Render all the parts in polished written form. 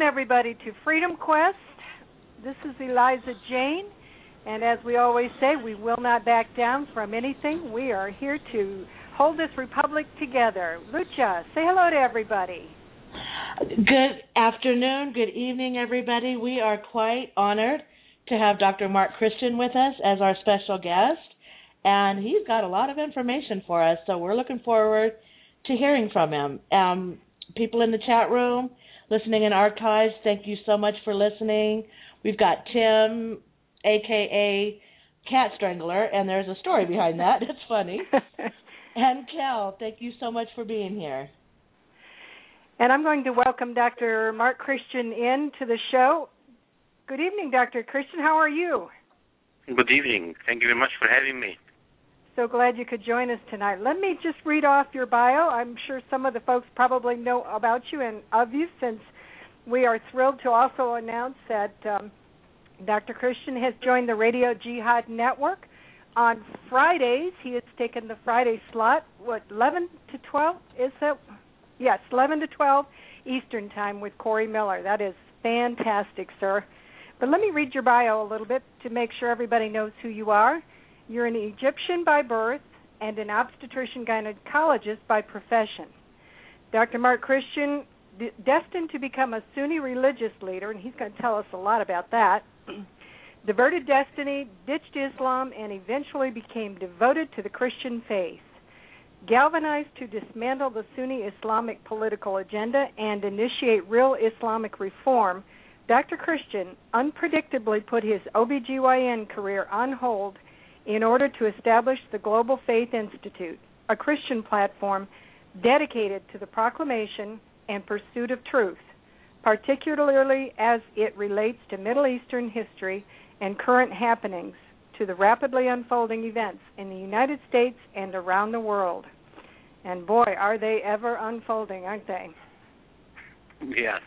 everybody, to Freedom Quest. This is Eliza Jane, and as we always say, we will not back down from anything. We are here to hold this republic together. Lucha, say hello to everybody. Good afternoon, good evening, everybody. We are quite honored to have Dr. Mark Christian with us as our special guest, and he's got a lot of information for us, so we're looking forward to hearing from him. People in the chat room, listening in archives, thank you so much for listening. We've got Tim, a.k.a. Cat Strangler, and there's a story behind that. It's funny. And Kel, thank you so much for being here. And I'm going to welcome Dr. Mark Christian in to the show. Good evening, Dr. Christian. How are you? Good evening. Thank you very much for having me. So glad you could join us tonight. Let me just read off your bio. I'm sure some of the folks probably know about you and of you, since we are thrilled to also announce that Dr. Christian has joined the Radio Jihad Network. On Fridays, he has taken the Friday slot, 11 to 12? Is that? Yes, 11 to 12 Eastern Time with Corey Miller. That is fantastic, sir. But let me read your bio a little bit to make sure everybody knows who you are. You're an Egyptian by birth and an obstetrician gynecologist by profession. Dr. Mark Christian, destined to become a Sunni religious leader, and he's going to tell us a lot about that, diverted destiny, ditched Islam, and eventually became devoted to the Christian faith. Galvanized to dismantle the Sunni Islamic political agenda and initiate real Islamic reform, Dr. Christian unpredictably put his OBGYN career on hold in order to establish the Global Faith Institute, a Christian platform dedicated to the proclamation and pursuit of truth, particularly as it relates to Middle Eastern history and current happenings, to the rapidly unfolding events in the United States and around the world. And boy, are they ever unfolding, aren't they? Yes.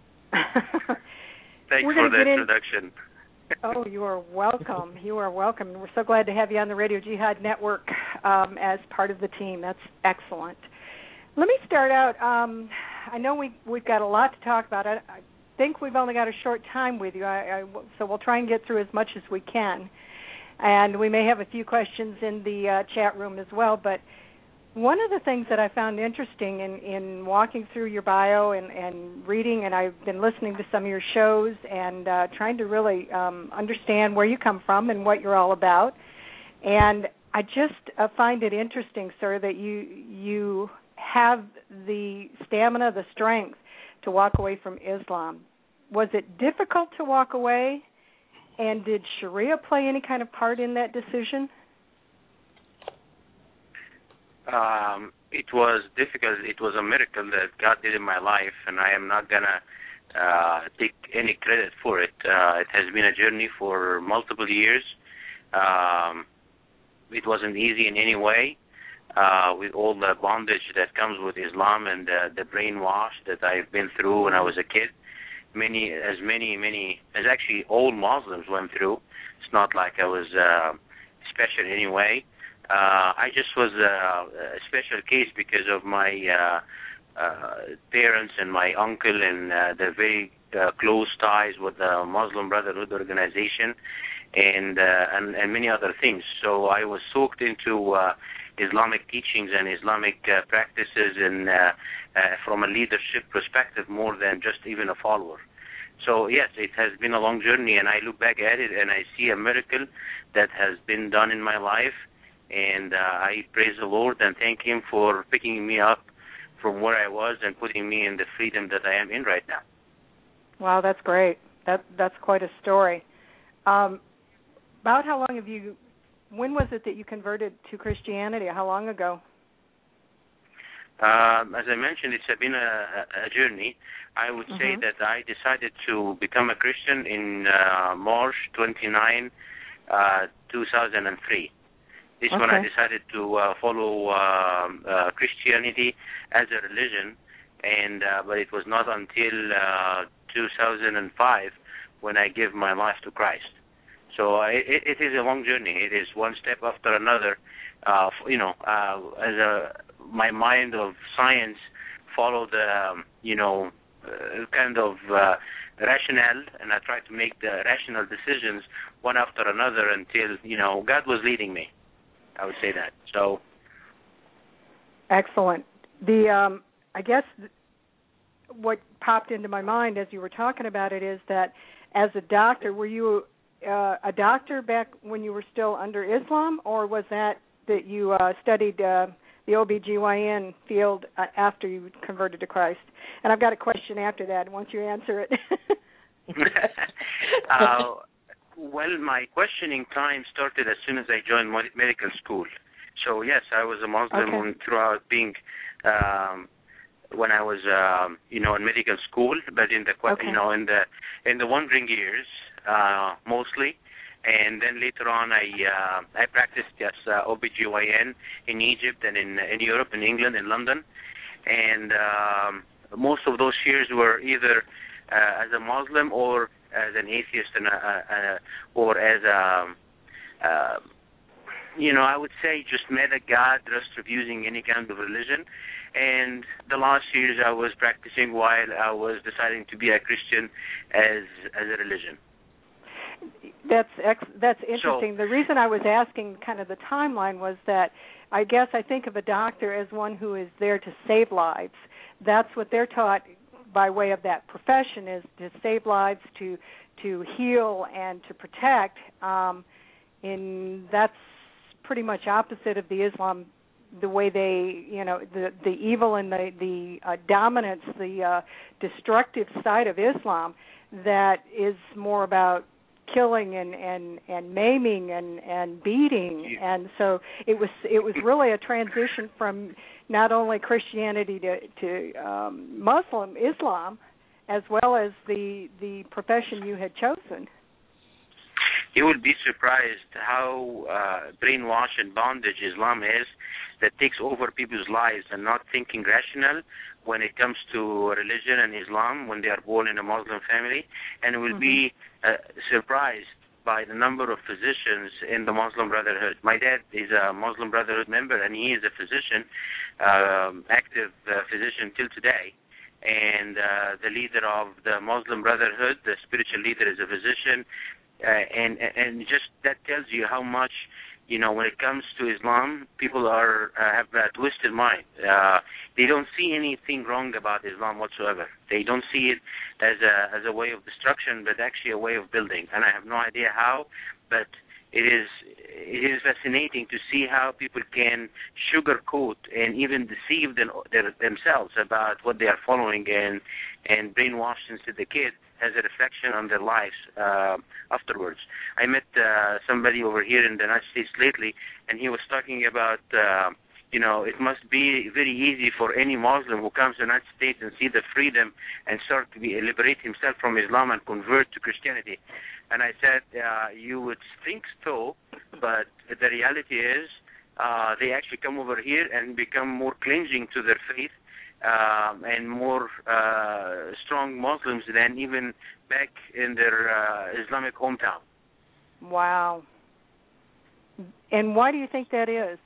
Thanks for the introduction. Oh, you are welcome. You are welcome. We're so glad to have you on the Radio Jihad Network as part of the team. That's excellent. Let me start out. I know we've got a lot to talk about. I think we've only got a short time with you, so we'll try and get through as much as we can. And we may have a few questions in the chat room as well. But one of the things that I found interesting in walking through your bio and reading, and I've been listening to some of your shows and trying to really understand where you come from and what you're all about. And I just find it interesting, sir, that you have the stamina, the strength to walk away from Islam. Was it difficult to walk away? And did Sharia play any kind of part in that decision? It was difficult. It was a miracle that God did in my life, and I am not going to take any credit for it. It has been a journey for multiple years. It wasn't easy in any way, with all the bondage that comes with Islam and the brainwash that I've been through when I was a kid. As actually all Muslims went through. It's not like I was special in any way. I just was a special case because of my parents and my uncle and the very close ties with the Muslim Brotherhood organization and many other things. So I was soaked into Islamic teachings and Islamic practices and from a leadership perspective more than just even a follower. So yes, it has been a long journey, and I look back at it and I see a miracle that has been done in my life, and I praise the Lord and thank Him for picking me up from where I was and putting me in the freedom that I am in right now. Wow, that's great. That's quite a story. About how long when was it that you converted to Christianity? How long ago? As I mentioned, it's been a journey. I would say that I decided to become a Christian in March 29, 2003. This when I decided to follow Christianity as a religion, but it was not until 2005 when I gave my life to Christ. So it is a long journey. It is one step after another. My mind of science followed, kind of rationale, and I tried to make the rational decisions one after another until, God was leading me. I would say that. So. Excellent. I guess what popped into my mind as you were talking about it is that as a doctor, were you a doctor back when you were still under Islam, or was that you studied the OBGYN field after you converted to Christ? And I've got a question after that once you answer it. Well, my questioning time started as soon as I joined medical school. So, yes, I was a Muslim throughout being when I was, in medical school, but in the in the wandering years, mostly. And then later on, I practiced as OBGYN in Egypt and in Europe, in England, in London. And most of those years were either as a Muslim or as an atheist, or as I would say just met a God, just refusing any kind of religion. And the last years I was practicing while I was deciding to be a Christian as a religion. That's interesting. The reason I was asking kind of the timeline was that I think of a doctor as one who is there to save lives. That's what they're taught by way of that profession, is to save lives, to heal, and to protect. And that's pretty much opposite of the Islam, the way they, the evil and the dominance, the destructive side of Islam, that is more about killing and maiming and beating. And so it was really a transition from not only Christianity to Muslim Islam, as well as the profession you had chosen. You would be surprised how brainwashed and bondage Islam is, that takes over people's lives and not thinking rational when it comes to religion and Islam when they are born in a Muslim family, and will be surprised by the number of physicians in the Muslim Brotherhood. My dad is a Muslim Brotherhood member, and he is a physician, active physician till today. And the leader of the Muslim Brotherhood, the spiritual leader, is a physician. And just that tells you how much, when it comes to Islam, people have a twisted mind. They don't see anything wrong about Islam whatsoever. They don't see it as a way of destruction, but actually a way of building. And I have no idea how, but it is fascinating to see how people can sugarcoat and even deceive themselves about what they are following and brainwash into the kid as a reflection on their lives afterwards. I met somebody over here in the United States lately, and he was talking about, it must be very easy for any Muslim who comes to the United States and see the freedom and start to liberate himself from Islam and convert to Christianity. And I said, you would think so, but the reality is they actually come over here and become more clinging to their faith and more strong Muslims than even back in their Islamic hometown. Wow. And why do you think that is?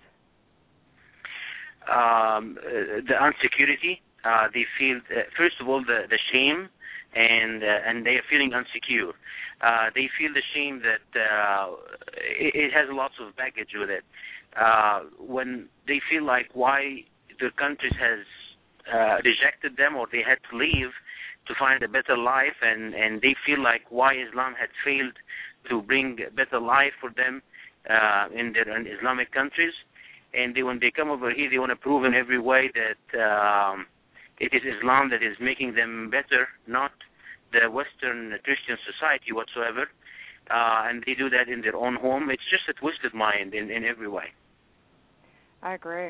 The insecurity. They feel, first of all, the shame, and they are feeling insecure. They feel the shame that it has lots of baggage with it. When they feel like why their countries has rejected them, or they had to leave to find a better life, and they feel like why Islam had failed to bring a better life for them in their Islamic countries. And when they come over here, they want to prove in every way that it is Islam that is making them better, not the Western Christian society whatsoever. And they do that in their own home. It's just a twisted mind in every way. I agree.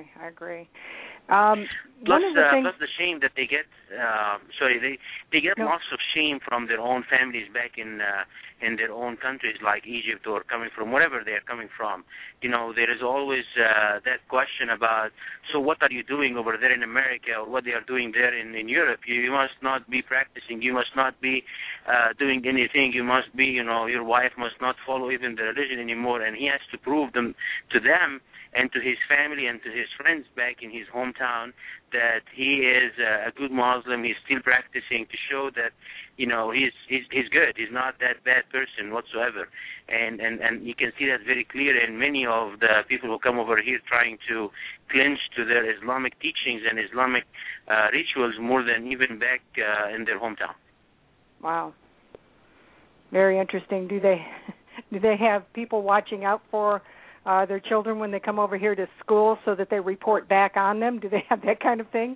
Plus the shame that they get. They get lots of shame from their own families back in their own countries, like Egypt, or coming from wherever they are coming from. There is always that question about, so what are you doing over there in America, or what they are doing there in Europe? You must not be practicing. You must not be doing anything. You must be, your wife must not follow even the religion anymore. And he has to prove to them and to his family and to his friends back in his hometown that he is a good Muslim. He's still practicing to show that, he's good. He's not that bad person whatsoever. And you can see that very clear in many of the people who come over here trying to clinch to their Islamic teachings and Islamic rituals more than even back in their hometown. Wow. Very interesting. Do they have people watching out for their children when they come over here to school so that they report back on them? Do they have that kind of thing?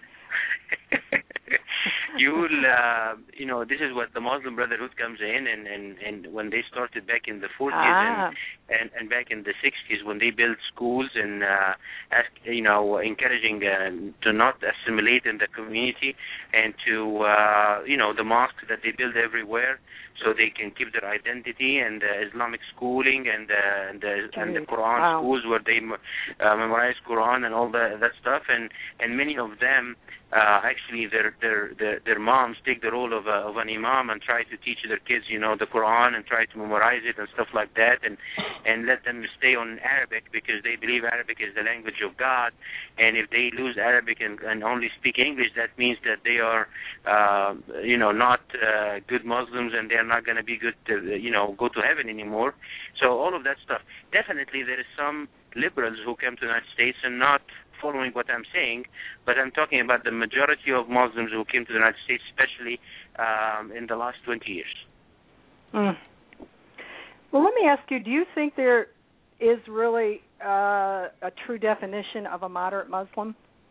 This is what the Muslim Brotherhood comes in, and when they started back in the 40s and back in the 60s, when they built schools and encouraging to not assimilate in the community, and to the mosques that they build everywhere, so they can keep their identity, and Islamic schooling and the Quran schools where they memorize Quran and all that stuff, and many of them actually their moms take the role of an imam and try to teach their kids the Quran and try to memorize it and stuff like that, and let them stay on Arabic because they believe Arabic is the language of God, and if they lose Arabic and only speak English, that means that they are not good Muslims, and they're not going to be good to go to heaven anymore. So all of that stuff. Definitely there is some liberals who come to the United States and not following what I'm saying, but I'm talking about the majority of Muslims who came to the United States, especially in the last 20 years. Well, let me ask you, do you think there is really a true definition of a moderate Muslim?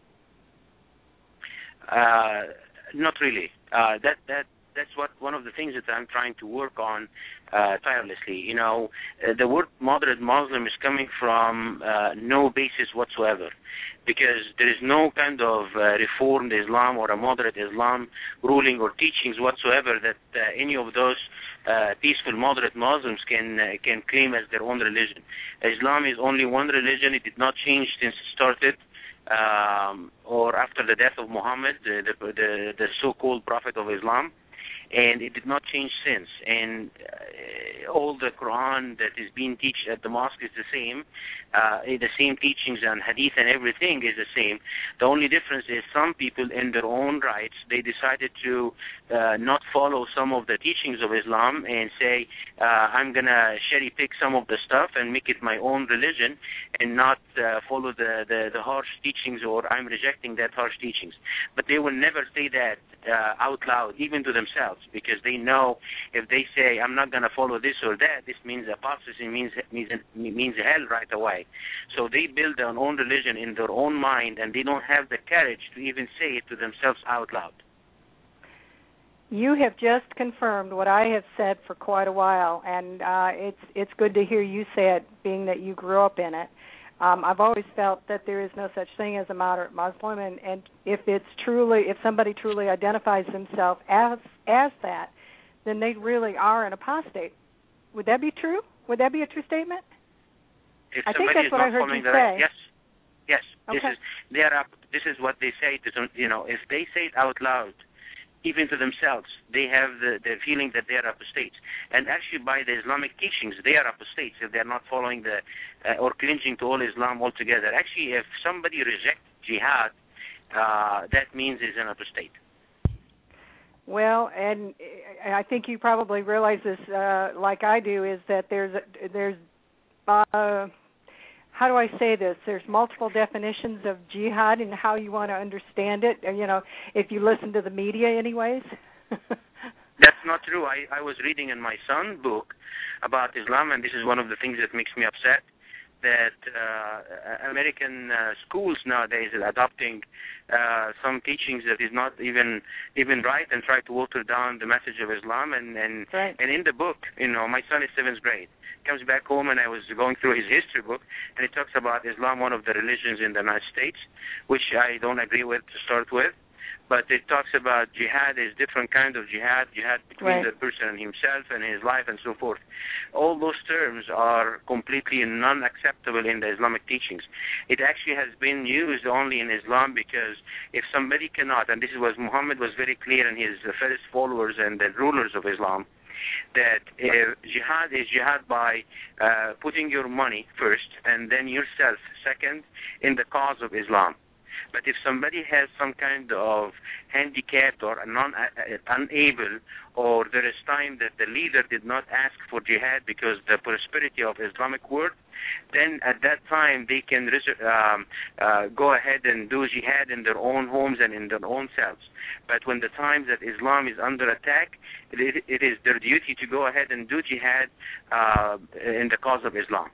Not really. That's one of the things that I'm trying to work on tirelessly. The word moderate Muslim is coming from no basis whatsoever, because there is no kind of reformed Islam or a moderate Islam ruling or teachings whatsoever that any of those peaceful moderate Muslims can claim as their own religion. Islam is only one religion. It did not change since it started. Or after the death of Muhammad, the so-called prophet of Islam, and it did not change since. And all the Quran that is being taught at the mosque is the same teachings and hadith and everything is the same. The only difference is some people in their own rights, they decided to not follow some of the teachings of Islam and say, I'm going to cherry pick some of the stuff and make it my own religion and not follow the harsh teachings, or I'm rejecting that harsh teachings. But they will never say that out loud, even to themselves, because they know if they say, I'm not going to follow this or that, this means apostasy, means hell right away. So they build their own religion in their own mind, and they don't have the courage to even say it to themselves out loud. You have just confirmed what I have said for quite a while, and it's good to hear you say it, being that you grew up in it. I've always felt that there is no such thing as a moderate Muslim, and if somebody truly identifies themselves as that, then they really are an apostate. Would that be true? Would that be a true statement? I think that's what I heard you say. Yes. Okay. This is what they say. If they say it out loud, even to themselves, they have the feeling that they are apostates. And actually, by the Islamic teachings, they are apostates if they are not following or clinging to all Islam altogether. Actually, if somebody rejects jihad, that means he's an apostate. Well, and I think you probably realize this, like I do, is that there's how do I say this? There's multiple definitions of jihad and how you want to understand it. If you listen to the media, anyways. That's not true. I was reading in my son's book about Islam, and this is one of the things that makes me upset, that American schools nowadays are adopting some teachings that is not even right, and try to water down the message of Islam. And right. And in the book, my son is 7th grade, comes back home, and I was going through his history book, and it talks about Islam, one of the religions in the United States, which I don't agree with to start with. But it talks about jihad is different kind of jihad between right. the person and himself and his life and so forth. All those terms are completely non-acceptable in the Islamic teachings. It actually has been used only in Islam because if somebody cannot, and this was Muhammad was very clear in his first followers and the rulers of Islam, that jihad is jihad by putting your money first and then yourself second in the cause of Islam. But if somebody has some kind of handicap or unable, or there is time that the leader did not ask for jihad because the prosperity of Islamic world, then at that time they can go ahead and do jihad in their own homes and in their own selves. But when the time that Islam is under attack, it is their duty to go ahead and do jihad in the cause of Islam.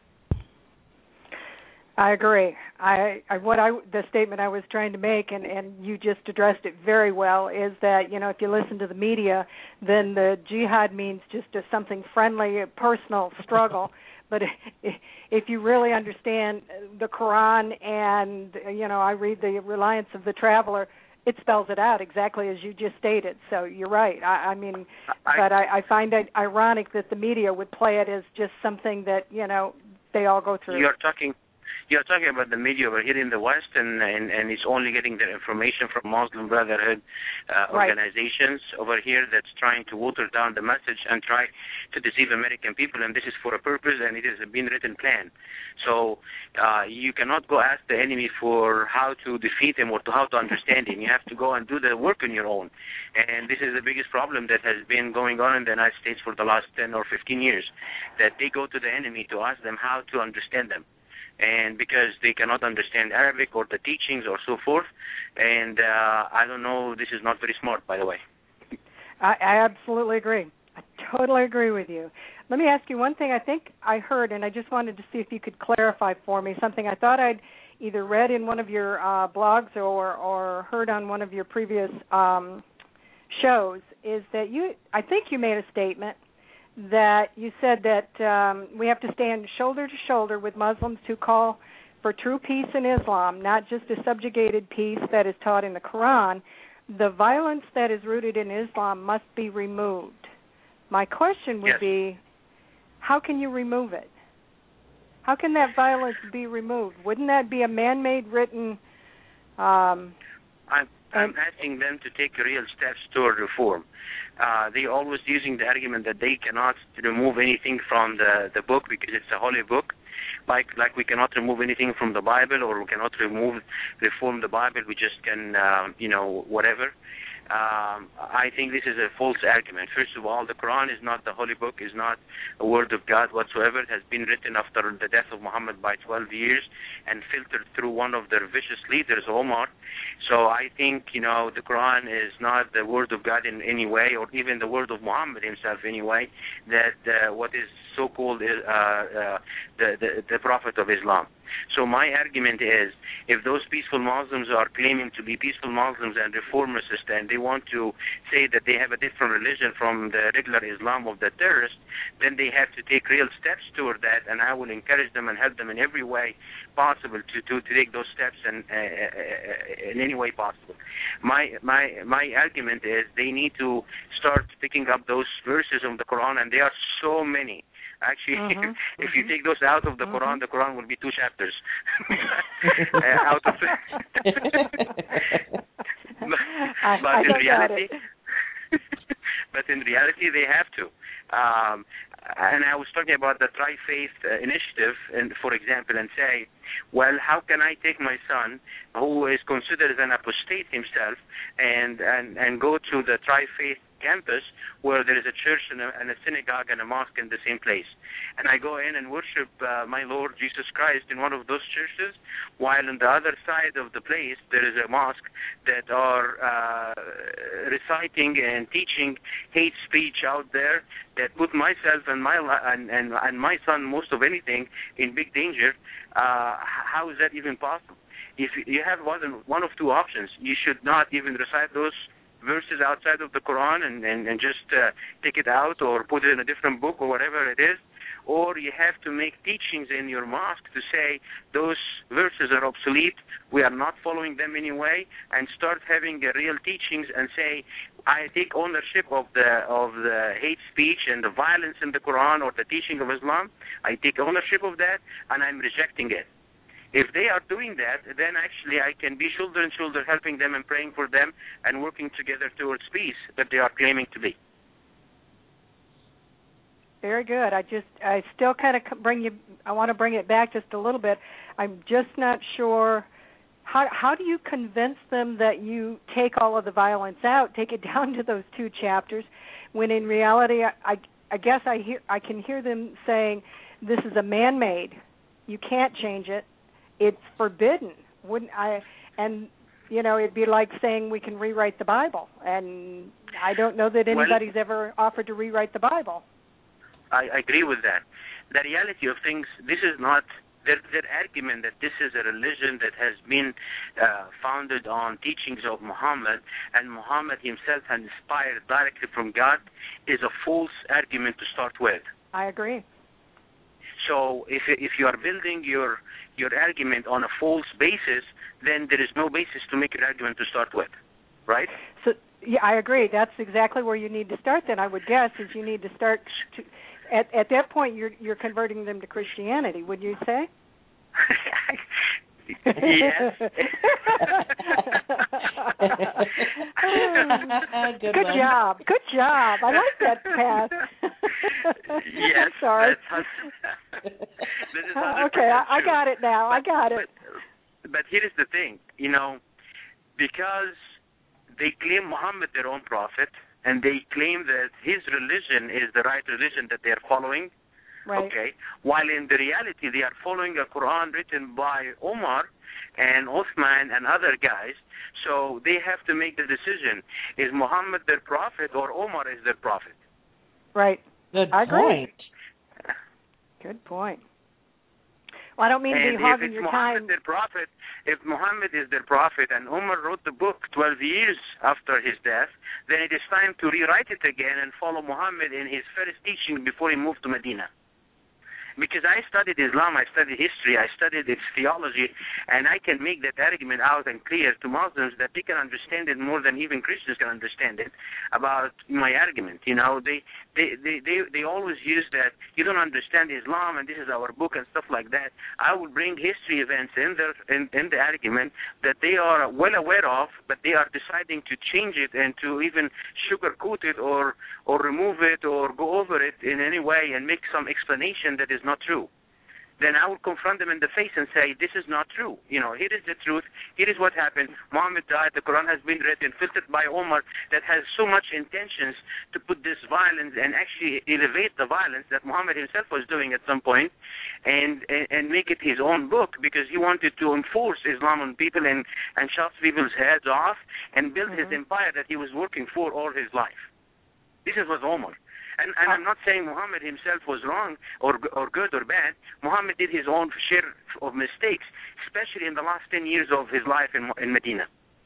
I agree. The statement I was trying to make, and you just addressed it very well, is that, if you listen to the media, then the jihad means just something friendly, a personal struggle. But if you really understand the Quran and, I read the Reliance of the Traveler, it spells it out exactly as you just stated. So you're right. But I find it ironic that the media would play it as just something that, they all go through. You're talking about the media over here in the West, and it's only getting their information from Muslim Brotherhood organizations over here that's trying to water down the message and try to deceive American people, and this is for a purpose, and it is a been written plan. So you cannot go ask the enemy for how to defeat him or how to understand him. You have to go and do the work on your own. And this is the biggest problem that has been going on in the United States for the last 10 or 15 years, that they go to the enemy to ask them how to understand them. And because they cannot understand Arabic or the teachings or so forth, and I don't know, this is not very smart, by the way. I absolutely agree. I totally agree with you. Let me ask you one thing I think I heard, and I just wanted to see if you could clarify for me something I thought I'd either read in one of your blogs or heard on one of your previous shows, is that I think you made a statement that you said that we have to stand shoulder to shoulder with Muslims who call for true peace in Islam, not just a subjugated peace that is taught in the Quran. The violence that is rooted in Islam must be removed. My question would be, how can you remove it? How can that violence be removed? Wouldn't that be a man-made written... I'm asking them to take real steps toward reform. They always using the argument that they cannot remove anything from the book because it's a holy book. Like we cannot remove anything from the Bible, or we cannot reform the Bible. We just can, whatever. I think this is a false argument. First of all, the Quran is not the holy book, is not a word of God whatsoever. It has been written after the death of Muhammad by 12 years and filtered through one of their vicious leaders, Omar. So I think, the Quran is not the word of God in any way, or even the word of Muhammad himself anyway, that what is so-called the Prophet of Islam. So my argument is, if those peaceful Muslims are claiming to be peaceful Muslims and reformists, and they want to say that they have a different religion from the regular Islam of the terrorists, then they have to take real steps toward that, and I will encourage them and help them in every way possible to take those steps and in any way possible. My argument is they need to start picking up those verses of the Quran, and there are so many. Actually, if you take those out of the Quran will be 2 chapters. Out of but in reality, they have to. And I was talking about the Tri-Faith Initiative, for example, and say, well, how can I take my son, who is considered an apostate himself, and go to the Tri-Faith campus where there is a church and a synagogue and a mosque in the same place, and I go in and worship my Lord Jesus Christ in one of those churches, while on the other side of the place there is a mosque that are reciting and teaching hate speech out there that put myself and my son, most of anything, in big danger. How is that even possible? If you have one of 2 options, you should not even recite those verses outside of the Quran and just take it out or put it in a different book or whatever it is, or you have to make teachings in your mosque to say those verses are obsolete, we are not following them anyway, and start having real teachings and say, I take ownership of the hate speech and the violence in the Quran or the teaching of Islam. I take ownership of that, and I'm rejecting it. If they are doing that, then actually I can be shoulder and shoulder helping them and praying for them and working together towards peace that they are claiming to be. Very good. I still kind of I want to bring it back just a little bit. I'm just not sure how do you convince them that you take all of the violence out, take it down to those 2 chapters, when in reality I guess I can hear them saying this is a man-made. You can't change it. It's forbidden. And it'd be like saying we can rewrite the Bible, and I don't know that anybody's ever offered to rewrite the Bible. I agree with that. The reality of things, this is not their argument that this is a religion that has been founded on teachings of Muhammad, and Muhammad himself has inspired directly from God, is a false argument to start with. I agree. So if you are building your argument on a false basis, then there is no basis to make your argument to start with, right? So yeah, I agree. That's exactly where you need to start. Then I would guess is you need to start at that point you're converting them to Christianity. Would you say? Yes. Good job. I like that path. Yes. Sorry. Okay, I got it now. I got it. But here is the thing, because they claim Muhammad their own prophet, and they claim that his religion is the right religion that they are following. Right. Okay. While in the reality they are following a Quran written by Omar and Uthman and other guys, so they have to make the decision: is Muhammad their prophet or Omar is their prophet? Right. Good point. Good point. Well, I don't mean to be hogging your time. If Muhammad is their prophet and Umar wrote the book 12 years after his death, then it is time to rewrite it again and follow Muhammad in his first teaching before he moved to Medina. Because I studied Islam, I studied history, I studied its theology, and I can make that argument out and clear to Muslims that they can understand it more than even Christians can understand it about my argument. They always use that you don't understand Islam and this is our book and stuff like that. I will bring history events in the argument that they are well aware of, but they are deciding to change it and to even sugarcoat it or remove it or go over it in any way and make some explanation that is not true. Then I will confront them in the face and say, this is not true. Here is the truth. Here is what happened. Muhammad died. The Quran has been written, filtered by Omar, that has so much intentions to put this violence and actually elevate the violence that Muhammad himself was doing at some point and make it his own book because he wanted to enforce Islam on people and chop people's heads off and build his empire that he was working for all his life. This was Omar. And I'm not saying Muhammad himself was wrong or good or bad. Muhammad did his own share of mistakes, especially in the last 10 years of his life in Medina.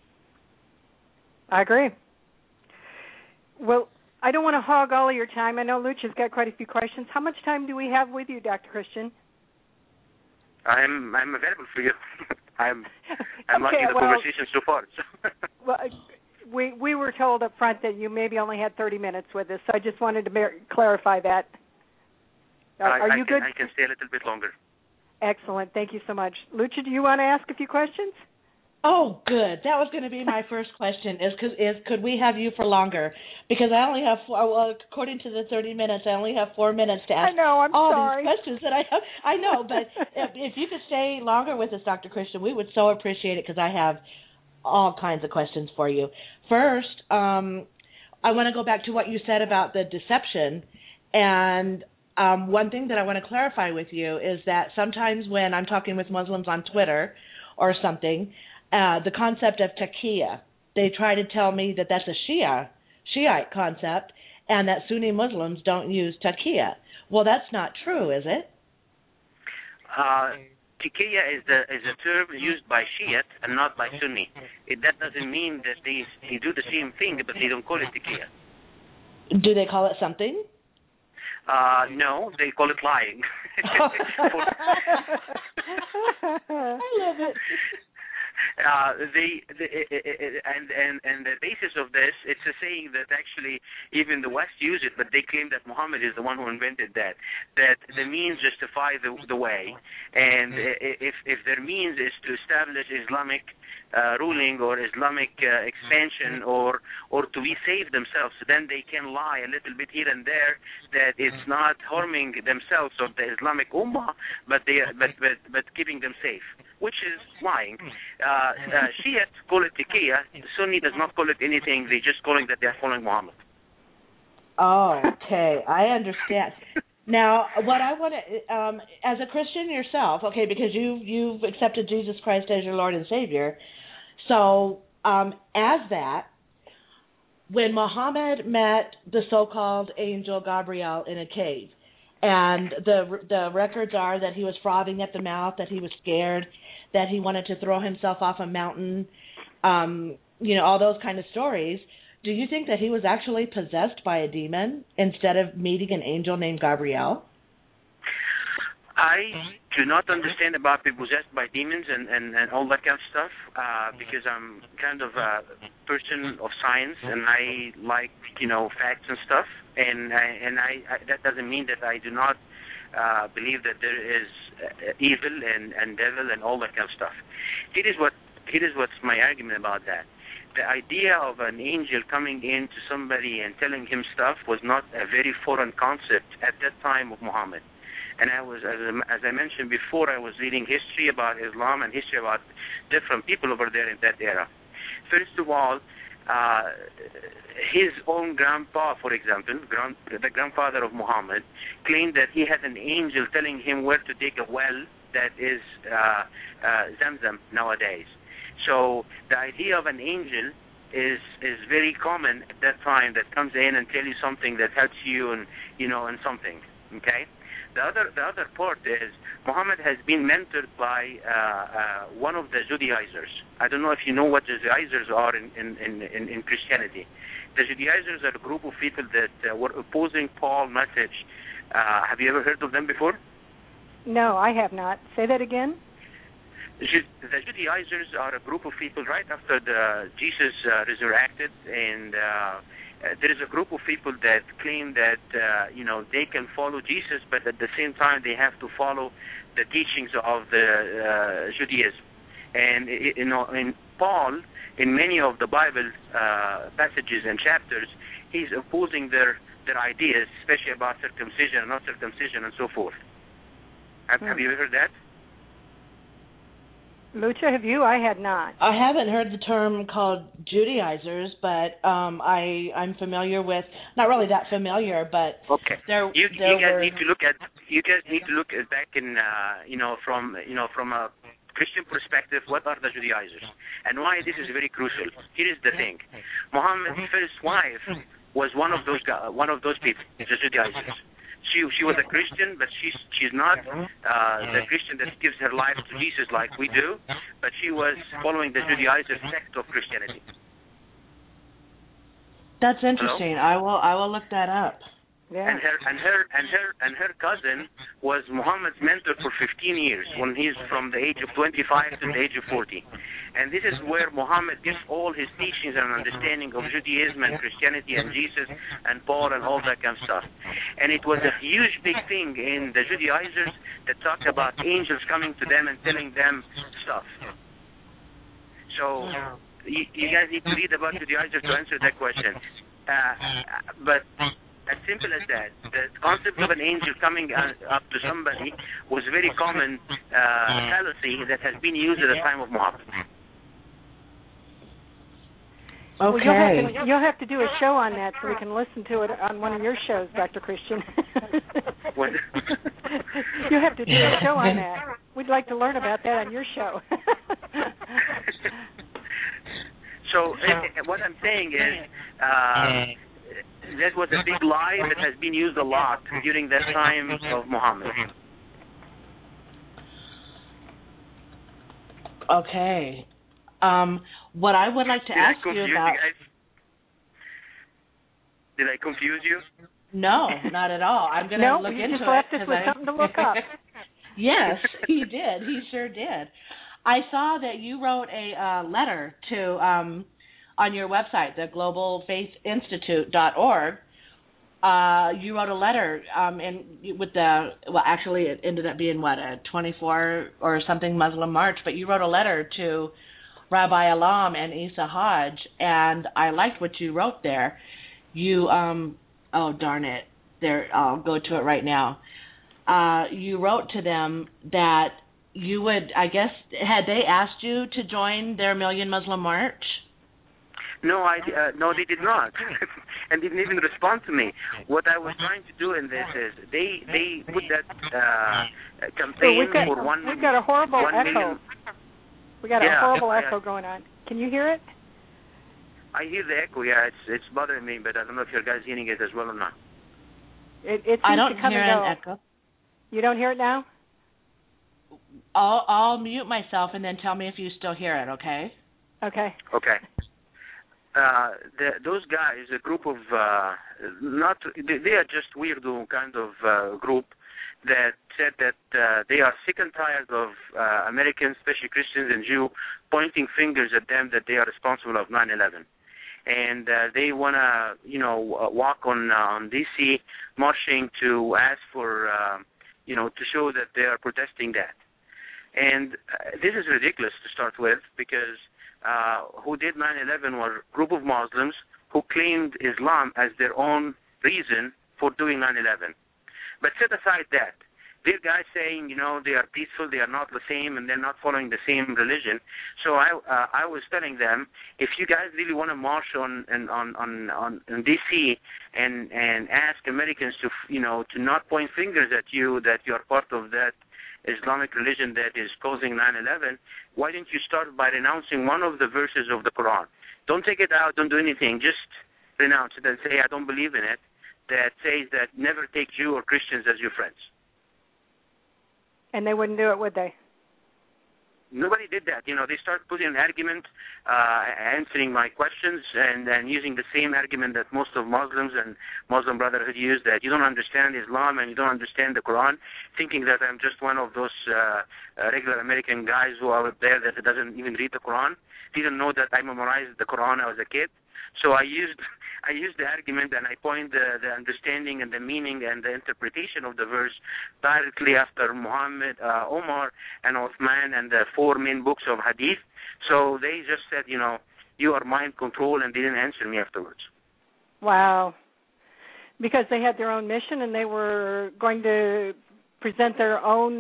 I agree. Well, I don't want to hog all of your time. I know Lucha's got quite a few questions. How much time do we have with you, Dr. Christian? I'm available for you. I'm liking the conversation so far. Well, we were told up front that you maybe only had 30 minutes with us, so I just wanted to clarify that. Are you good? I can stay a little bit longer. Excellent. Thank you so much. Lucha, do you want to ask a few questions? Oh, good. That was going to be my first question, is could we have you for longer? Because I only have, according to the 30 minutes, I only have 4 minutes to ask these questions that I have. I know, but if you could stay longer with us, Dr. Christian, we would so appreciate it because I have all kinds of questions for you. First, I want to go back to what you said about the deception. And one thing that I want to clarify with you is that sometimes when I'm talking with Muslims on Twitter or something, the concept of taqiyya, they try to tell me that that's a Shiite concept and that Sunni Muslims don't use taqiyya. Well, that's not true, is it? Taqiyya is a term used by Shiite and not by Sunni. That doesn't mean that they do the same thing, but they don't call it taqiyya. Do they call it something? No, they call it lying. I love it. And the basis of this, it's a saying that actually even the West use it, but they claim that Muhammad is the one who invented that the means justify the way, and if their means is to establish Islamic ruling or Islamic expansion or to be saved themselves. So then they can lie a little bit here and there that it's not harming themselves or the Islamic Ummah, but keeping them safe, which is lying. Shiite call it taqiyya. Sunni does not call it anything. They just calling that they're following Muhammad. Oh, okay. I understand. Now, what I want to, as a Christian yourself, okay, because you've accepted Jesus Christ as your Lord and Savior, so as that, when Muhammad met the so-called angel Gabriel in a cave, and the records are that he was frothing at the mouth, that he was scared, that he wanted to throw himself off a mountain, all those kind of stories. Do you think that he was actually possessed by a demon instead of meeting an angel named Gabriel? I do not understand about being possessed by demons and all that kind of stuff because I'm kind of a person of science and I like facts and stuff and I that doesn't mean that I do not believe that there is evil and devil and all that kind of stuff. Here is what's my argument about that. The idea of an angel coming in to somebody and telling him stuff was not a very foreign concept at that time of Muhammad. And I was, as I mentioned before, I was reading history about Islam and history about different people over there in that era. First of all, his own grandpa, for example, the grandfather of Muhammad, claimed that he had an angel telling him where to dig a well that is Zamzam nowadays. So the idea of an angel is very common at that time, that comes in and tell you something that helps you and and something. Okay. The other part is Muhammad has been mentored by one of the Judaizers. I don't know if you know what Judaizers are in Christianity. The Judaizers are a group of people that were opposing Paul's message. Have you ever heard of them before? No, I have not. Say that again. The Judaizers are a group of people right after Jesus resurrected, and there is a group of people that claim that they can follow Jesus, but at the same time they have to follow the teachings of the Judaism. And in Paul, in many of the Bible passages and chapters, he's opposing their ideas, especially about circumcision and not circumcision and so forth. Have you ever heard that? Lucha, have you? I had not. I haven't heard the term called Judaizers, but I'm familiar with, not really that familiar, but okay. You guys need to look at back in from a Christian perspective, what are the Judaizers and why this is very crucial. Here is the thing: Muhammad's first wife was one of those people, the Judaizers. She was a Christian, but she's not the Christian that gives her life to Jesus like we do, but she was following the Judaizer sect of Christianity. That's interesting. Hello? I will look that up. Yeah. And her cousin was Muhammad's mentor for 15 years, when he's from the age of 25 to the age of 40. And this is where Muhammad gets all his teachings and understanding of Judaism and Christianity and Jesus and Paul and all that kind of stuff. And it was a huge big thing in the Judaizers that talked about angels coming to them and telling them stuff. So you guys need to read about Judaizers to answer that question. But as simple as that, the concept of an angel coming up to somebody was very common fallacy that has been used at the time of Muhammad. Okay. Well, you'll have to do a show on that so we can listen to it on one of your shows, Dr. Christian. What? You have to do a show on that. We'd like to learn about that on your show. So what I'm saying is that was a big lie that has been used a lot during that time of Muhammad. Okay. What I would like to ask you about... Did I confuse you? No, not at all. I'm going to look into it. No, you just left us with something to look up. Yes, he did. He sure did. I saw that you wrote a letter to, on your website, the globalfaithinstitute.org. You wrote a letter, actually it ended up being, a 24 or something Muslim March, but you wrote a letter to Rabbi Alam and Isa Hodge, and I liked what you wrote there. You, oh darn it, there, I'll go to it right now. You wrote to them that you would, I guess, had they asked you to join their Million Muslim March? No, no, they did not, and didn't even respond to me. What I was trying to do in this is they put that campaign for 1 million. We've got a horrible echo. Million. We got a horrible echo going on. Can you hear it? I hear the echo. Yeah, it's bothering me, but I don't know if you guys hearing it as well or not. It seems I don't to come hear and go. an echo. You don't hear it now? I'll mute myself and then tell me if you still hear it. Okay. Okay. Okay. Those guys, a group of they are just weirdo kind of group that said that they are sick and tired of Americans, especially Christians and Jews, pointing fingers at them that they are responsible of 9/11, and they want to, walk on D.C. marching to ask for, to show that they are protesting that. And this is ridiculous to start with, because who did 9/11 were a group of Muslims who claimed Islam as their own reason for doing 9/11. But set aside that. They're guys saying, they are peaceful, they are not the same, and they're not following the same religion. So I was telling them, if you guys really want to march on D.C. and ask Americans to not point fingers at you that you are part of that Islamic religion that is causing 9/11, why didn't you start by renouncing one of the verses of the Quran? Don't take it out, don't do anything, just renounce it and say, I don't believe in it, that says that never take Jew or Christians as your friends. And they wouldn't do it, would they? Nobody did that. They start putting an argument, answering my questions, and then using the same argument that most of Muslims and Muslim Brotherhood use, that you don't understand Islam and you don't understand the Quran, thinking that I'm just one of those regular American guys who are out there that doesn't even read the Quran. Didn't know that I memorized the Quran when I was a kid. So I used the argument, and I point the understanding and the meaning and the interpretation of the verse directly after Muhammad, Omar, and Uthman, and the 4 main books of Hadith. So they just said, you are mind control, and they didn't answer me afterwards. Wow. Because they had their own mission, and they were going to present their own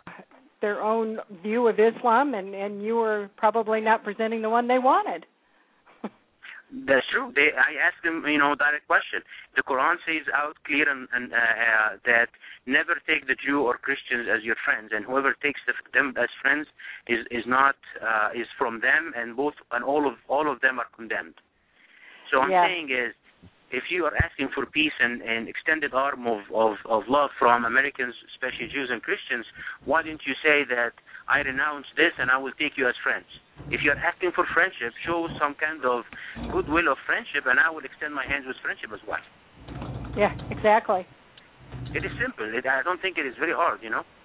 view of Islam, and you were probably not presenting the one they wanted. That's true. I asked them, direct question. The Quran says out clear and that never take the Jew or Christians as your friends, and whoever takes them as friends is from them, and all of them are condemned. So I'm saying is, if you are asking for peace and extended arm of love from Americans, especially Jews and Christians, why didn't you say that I renounce this and I will take you as friends? If you are asking for friendship, show some kind of goodwill of friendship, and I will extend my hands with friendship as well. Yeah, exactly. It is simple. I don't think it is very hard,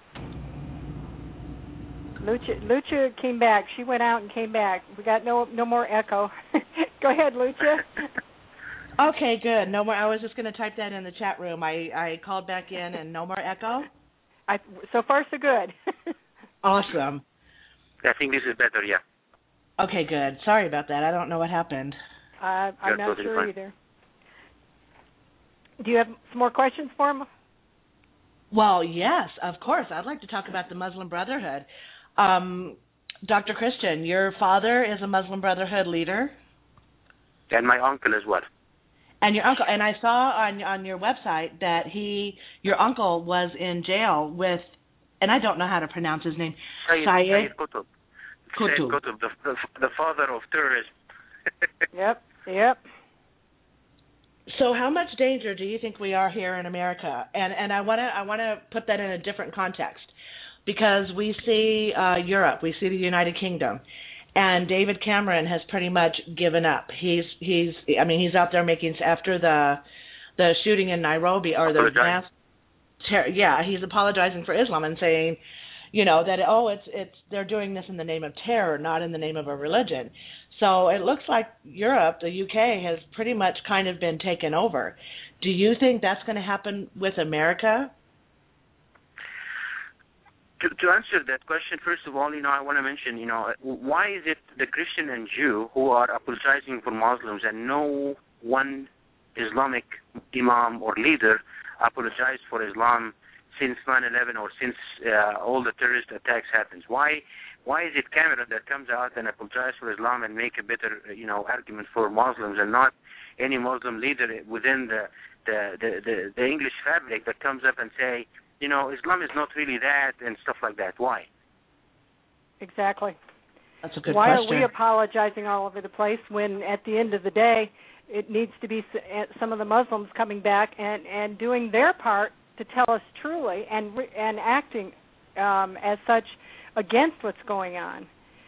Lucia came back. She went out and came back. We got no more echo. Go ahead, Lucia. Okay, good. No more. I was just going to type that in the chat room. I called back in, and no more echo? So far, so good. Awesome. I think this is better, yeah. Okay, good. Sorry about that. I don't know what happened. I'm not totally sure fine. either. Do you have some more questions for him? Well, yes, of course. I'd like to talk about the Muslim Brotherhood. Dr. Christian, your father is a Muslim Brotherhood leader? And my uncle as well. And your uncle, and I saw on your website that your uncle was in jail with, and I don't know how to pronounce his name, Sayyid Qutb. Qutb. Sayyid Qutb, the father of terrorism. Yep. So how much danger do you think we are here in America? And I want to put that in a different context, because we see Europe, we see the United Kingdom, and David Cameron has pretty much given up. He's out there making, after the shooting in Nairobi, or the mass he's apologizing for Islam and saying, that they're doing this in the name of terror, not in the name of a religion. So it looks like Europe, the UK, has pretty much kind of been taken over. Do you think that's going to happen with America? To answer that question, first of all, I want to mention, why is it the Christian and Jew who are apologizing for Muslims and no one Islamic imam or leader apologized for Islam since 9/11 or since all the terrorist attacks happened? Why is it Cameron that comes out and apologizes for Islam and make a better, argument for Muslims, and not any Muslim leader within the English fabric that comes up and say, Islam is not really that and stuff like that? Why? Exactly. That's a good Why question. are we apologizing all over the place when at the end of the day it needs to be some of the Muslims coming back and doing their part to tell us truly and acting as such against what's going on?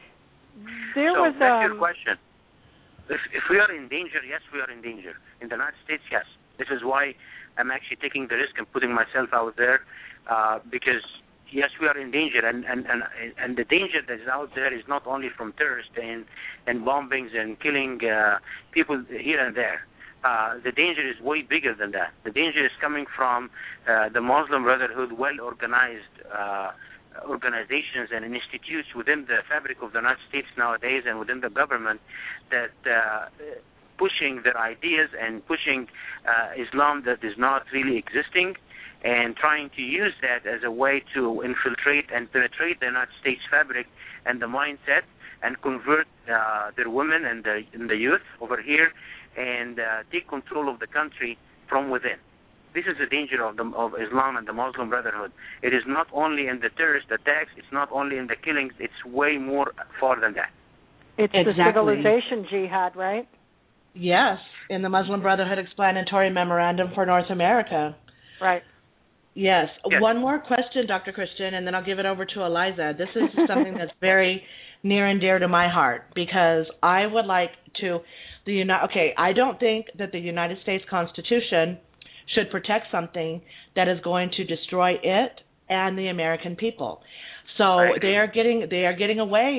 That's your question. If we are in danger, yes, we are in danger. In the United States, yes. This is why I'm actually taking the risk and putting myself out there, because yes, we are in danger, and the danger that is out there is not only from terrorists and bombings and killing people here and there. The danger is way bigger than that. The danger is coming from the Muslim Brotherhood, well-organized organizations and institutes within the fabric of the United States nowadays and within the government that pushing their ideas and pushing Islam that is not really existing, and trying to use that as a way to infiltrate and penetrate the United States fabric and the mindset and convert their women and the youth over here and take control of the country from within. This is the danger of Islam and the Muslim Brotherhood. It is not only in the terrorist attacks, it's not only in the killings, it's way more far than that. It's exactly. The civilization jihad, right? Yes, in the Muslim Brotherhood Explanatory Memorandum for North America. Right. Yes. One more question, Dr. Christian, and then I'll give it over to Eliza. This is something that's very near and dear to my heart, because I would like to I don't think that the United States Constitution should protect something that is going to destroy it and the American people. So they are getting away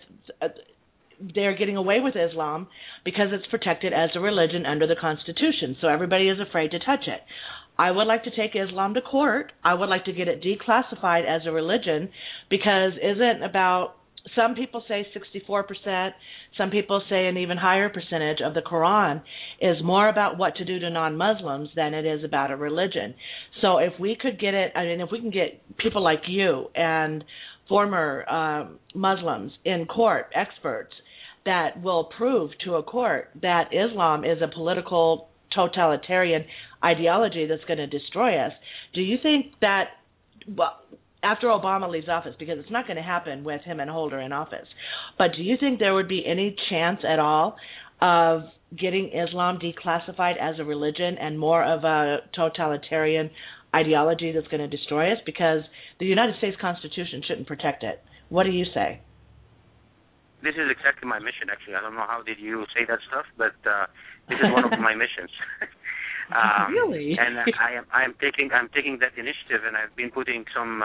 with Islam because it's protected as a religion under the Constitution. So everybody is afraid to touch it. I would like to take Islam to court. I would like to get it declassified as a religion, because some people say 64%, some people say an even higher percentage of the Quran is more about what to do to non-Muslims than it is about a religion. So if we could get it, if we can get people like you and former Muslims in court, experts, that will prove to a court that Islam is a political totalitarian ideology that's going to destroy us, do you think that, after Obama leaves office, because it's not going to happen with him and Holder in office, but do you think there would be any chance at all of getting Islam declassified as a religion and more of a totalitarian ideology that's going to destroy us? Because the United States Constitution shouldn't protect it. What do you say? This is exactly my mission, actually. I don't know how did you say that stuff, but this is one of my missions. Really? And I'm taking that initiative, and I've been putting some.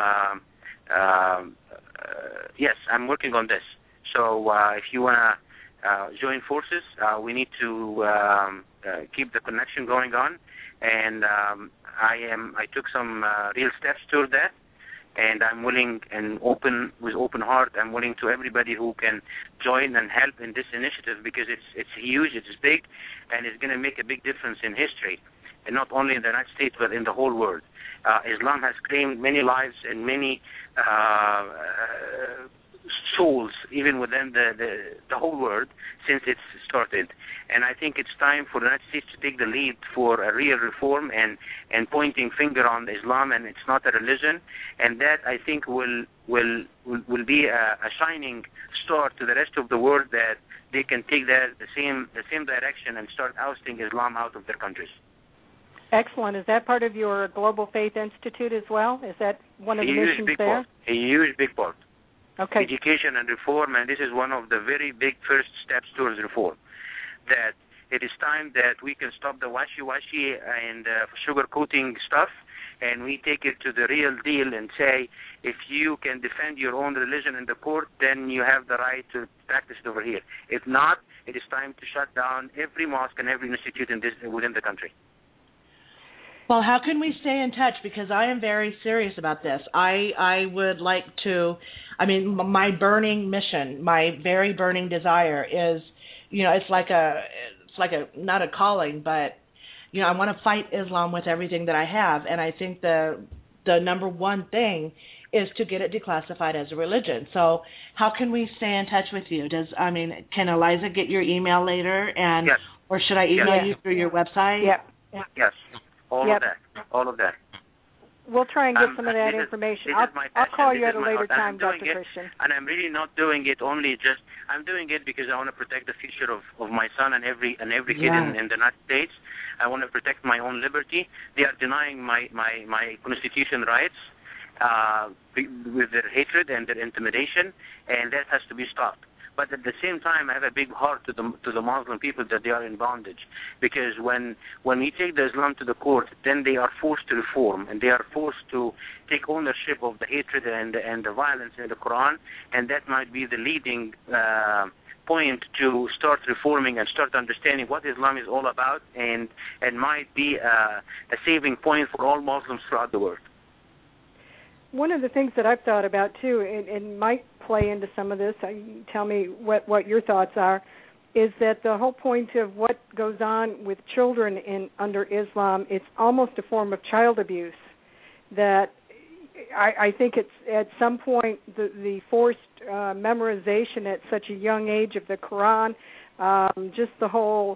Yes, I'm working on this. So if you wanna join forces, we need to keep the connection going on, and I took some real steps toward that, and I'm willing and with open heart. I'm willing to everybody who can join and help in this initiative, because it's huge, it's big, and it's going to make a big difference in history, and not only in the United States but in the whole world. Islam has claimed many lives and many souls, even within the whole world, since it's started. And I think it's time for the United States to take the lead for a real reform and pointing finger on Islam, and it's not a religion. And that, I think, will be a shining star to the rest of the world, that they can take the same direction and start ousting Islam out of their countries. Excellent. Is that part of your Global Faith Institute as well? Is that one of the missions there? A huge big part. Okay. Education and reform, and this is one of the very big first steps towards reform. That it is time that we can stop the washy-washy and sugar-coating stuff, and we take it to the real deal and say, if you can defend your own religion in the court, then you have the right to practice it over here. If not, it is time to shut down every mosque and every institute within the country. Well, how can we stay in touch? Because I am very serious about this. I would like to, my burning mission, my very burning desire is, it's like a not a calling, but, I want to fight Islam with everything that I have. And I think the number one thing is to get it declassified as a religion. So how can we stay in touch with you? Can Eliza get your email later? Yes. Or should I email you through your website? Yeah. Yes. All of that. We'll try and get some of that information. I'll call you at a later time, Dr. Christian. And I'm really not doing it I'm doing it because I want to protect the future of my son and every kid in the United States. I want to protect my own liberty. They are denying my constitution rights with their hatred and their intimidation, and that has to be stopped. But at the same time, I have a big heart to the Muslim people that they are in bondage, because when we take the Islam to the court, then they are forced to reform, and they are forced to take ownership of the hatred and the violence in the Quran, and that might be the leading point to start reforming and start understanding what Islam is all about, and might be a saving point for all Muslims throughout the world. One of the things that I've thought about, too, and might play into some of this, tell me what your thoughts are, is that the whole point of what goes on with children under Islam, it's almost a form of child abuse. That I think it's at some point the forced memorization at such a young age of the Quran, just the whole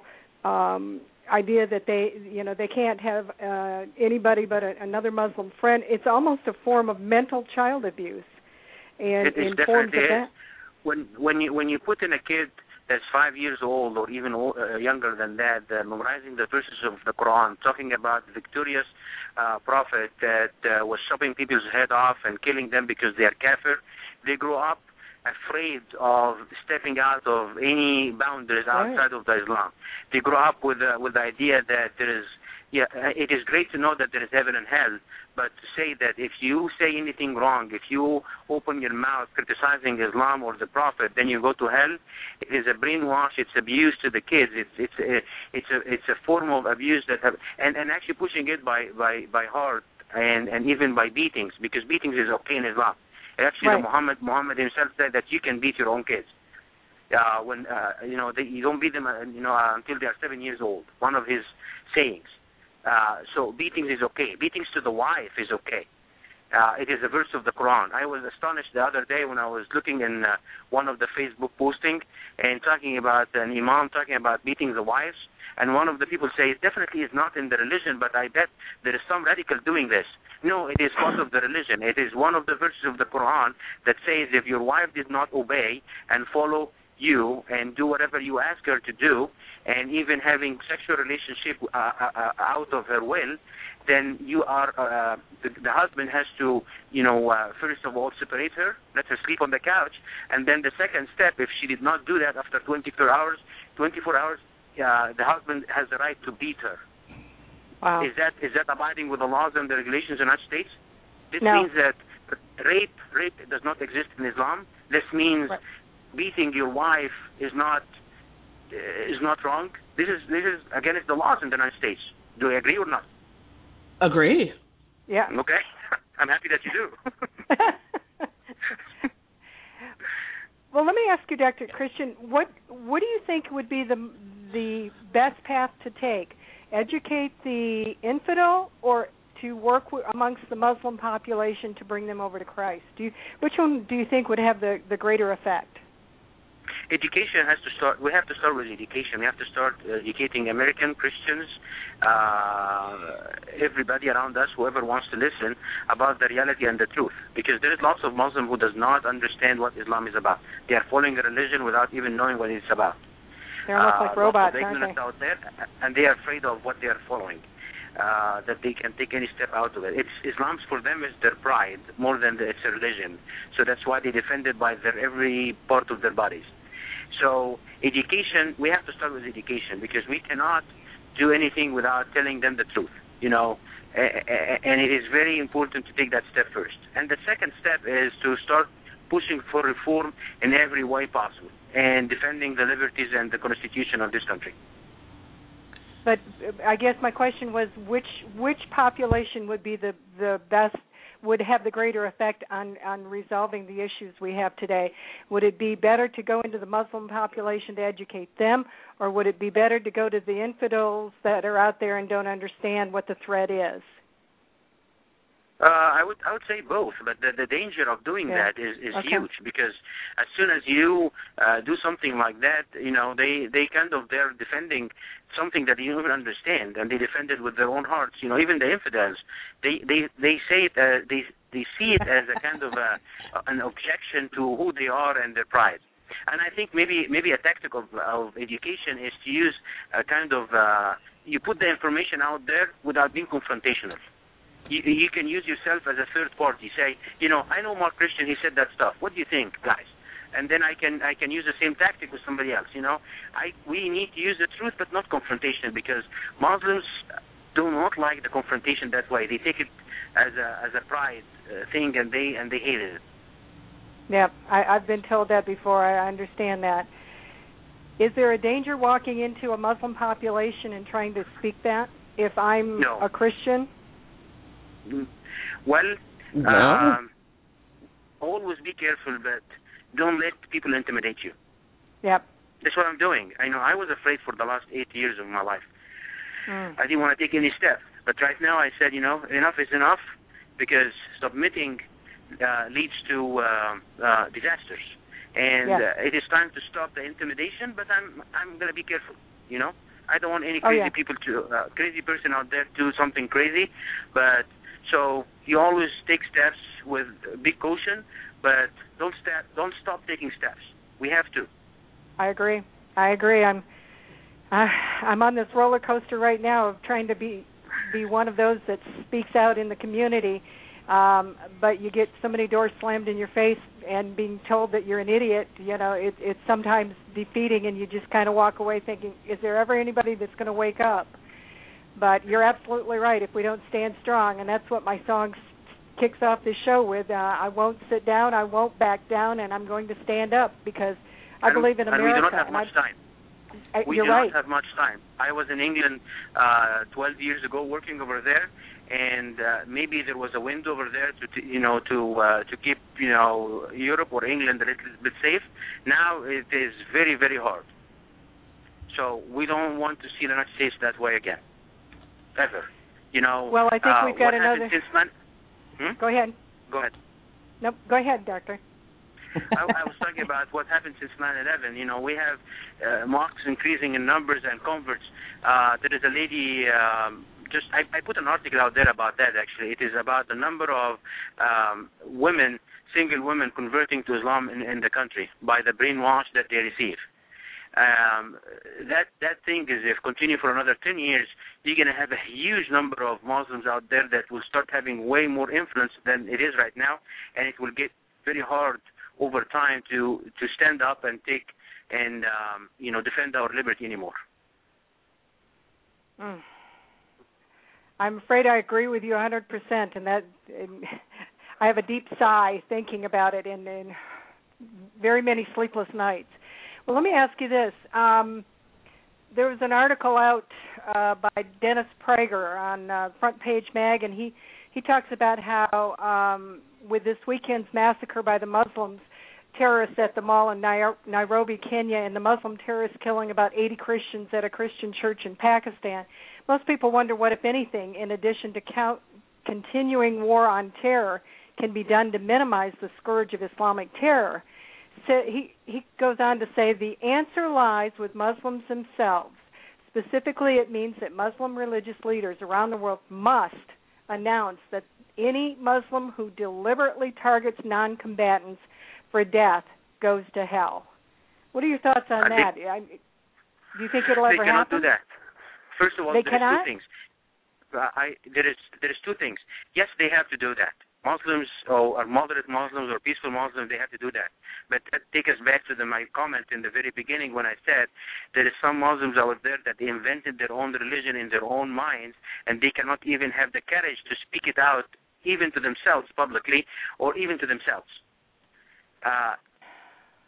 idea that they can't have anybody but another Muslim friend. It's almost a form of mental child abuse. And it in forms of that, when you put in a kid that's 5 years old or even younger than that, memorizing the verses of the Quran, talking about the victorious prophet that was chopping people's head off and killing them because they are kafir, they grow up afraid of stepping out of any boundaries outside of the Islam. They grow up with the idea that there is, it is great to know that there is heaven and hell, but to say that if you say anything wrong, if you open your mouth criticizing Islam or the Prophet, then you go to hell, it is a brainwash, it's abuse to the kids, it's a form of abuse that and actually pushing it by heart and even by beatings, because beatings is okay in Islam. Actually, Muhammad himself said that you can beat your own kids. You don't beat them, until they are 7 years old. One of his sayings. So beatings is okay. Beatings to the wife is okay. It is a verse of the Quran. I was astonished the other day when I was looking in one of the Facebook posting and talking about an imam talking about beating the wives. And one of the people say it definitely is not in the religion, but I bet there is some radical doing this. No, it is part of the religion. It is one of the verses of the Quran that says if your wife did not obey and follow you and do whatever you ask her to do, and even having sexual relationship out of her will, then you are the husband has to, first of all separate her, let her sleep on the couch, and then the second step, if she did not do that after 24 hours, the husband has the right to beat her. Wow. Is that abiding with the laws and the regulations in the United States? This No. means that rape does not exist in Islam. This means beating your wife is not wrong. This is against the laws in the United States. Do you agree or not? Agree. Yeah. Okay. I'm happy that you do. Well, let me ask you, Dr. Christian, what do you think would be the best path to take? Educate the infidel, or to work amongst the Muslim population to bring them over to Christ? Which one do you think would have the greater effect? Education has to start. We have to start with education. We have to start educating American Christians, everybody around us, whoever wants to listen, about the reality and the truth. Because there is lots of Muslims who does not understand what Islam is about. They are following a religion without even knowing what it's about. They're almost like robots, aren't they? Out there, and they are afraid of what they are following. That they can take any step out of it. Islam for them is their pride more than it's a religion. So that's why they defend it by every part of their bodies. So education, we have to start with education, because we cannot do anything without telling them the truth, and it is very important to take that step first. And the second step is to start pushing for reform in every way possible and defending the liberties and the constitution of this country. But I guess my question was, which population would be the best, would have the greater effect on resolving the issues we have today? Would it be better to go into the Muslim population to educate them, or would it be better to go to the infidels that are out there and don't understand what the threat is? I would say both, but the danger of doing that is huge, because as soon as you do something like that, they they're defending something that you don't even understand, and they defend it with their own hearts. Even the infidels, they say it, they see it as a kind of an objection to who they are and their pride. And I think maybe a tactic of education is to use a kind of you put the information out there without being confrontational. You can use yourself as a third party. Say, I know Mark Christian, he said that stuff. What do you think, guys? And then I can use the same tactic with somebody else. We need to use the truth, but not confrontation, because Muslims do not like the confrontation that way. They take it as a pride thing, and they hate it. Yeah, I've been told that before. I understand that. Is there a danger walking into a Muslim population and trying to speak that if I'm a Christian? Well, always be careful, but don't let people intimidate you. Yep. That's what I'm doing. I was afraid for the last 8 years of my life. I didn't want to take any steps. But right now I said, enough is enough, because submitting leads to disasters. And it is time to stop the intimidation, but I'm going to be careful, I don't want any crazy people crazy person out there to do something crazy, but so you always take steps with big caution, but don't stop taking steps. We have to. I agree. I'm on this roller coaster right now of trying to be one of those that speaks out in the community, but you get so many doors slammed in your face, and being told that you're an idiot, it's sometimes defeating, and you just kind of walk away thinking, is there ever anybody that's going to wake up? But you're absolutely right. If we don't stand strong, and that's what my song kicks off this show with, I won't sit down, I won't back down, and I'm going to stand up, because I believe in America. And we do not have much time. We do not have much time. I was in England 12 years ago working over there, and maybe there was a window over there to keep Europe or England a little bit safe. Now it is very, very hard. So we don't want to see the United States that way again, ever. Well, I think we've got another. Go ahead. Go ahead. Nope. Go ahead, Doctor. I was talking about what happened since 9/11. We have mosques increasing in numbers and converts. There is a lady. I put an article out there about that. Actually, it is about the number of single women converting to Islam in the country by the brainwash that they receive. That thing is, if continue for another 10 years, you're going to have a huge number of Muslims out there that will start having way more influence than it is right now, and it will get very hard over time to stand up and take and defend our liberty anymore. I'm afraid I agree with you 100%, and that I have a deep sigh thinking about it, and very many sleepless nights. Well, let me ask you this. There was an article out by Dennis Prager on Front Page Mag, and he talks about how with this weekend's massacre by the Muslims, terrorists at the mall in Nairobi, Kenya, and the Muslim terrorists killing about 80 Christians at a Christian church in Pakistan, most people wonder what, if anything, in addition to continuing war on terror, can be done to minimize the scourge of Islamic terror. So he goes on to say the answer lies with Muslims themselves. Specifically, it means that Muslim religious leaders around the world must announce that any Muslim who deliberately targets non-combatants for death goes to hell. What are your thoughts on that? Do you think it'll ever happen? They cannot do that. First of all, there is two things. There is two things. Yes, they have to do that. Muslims or moderate Muslims or peaceful Muslims, they have to do that. But that takes us back to my comment in the very beginning when I said there is some Muslims out there that they invented their own religion in their own minds, and they cannot even have the courage to speak it out, even to themselves publicly, or even to themselves.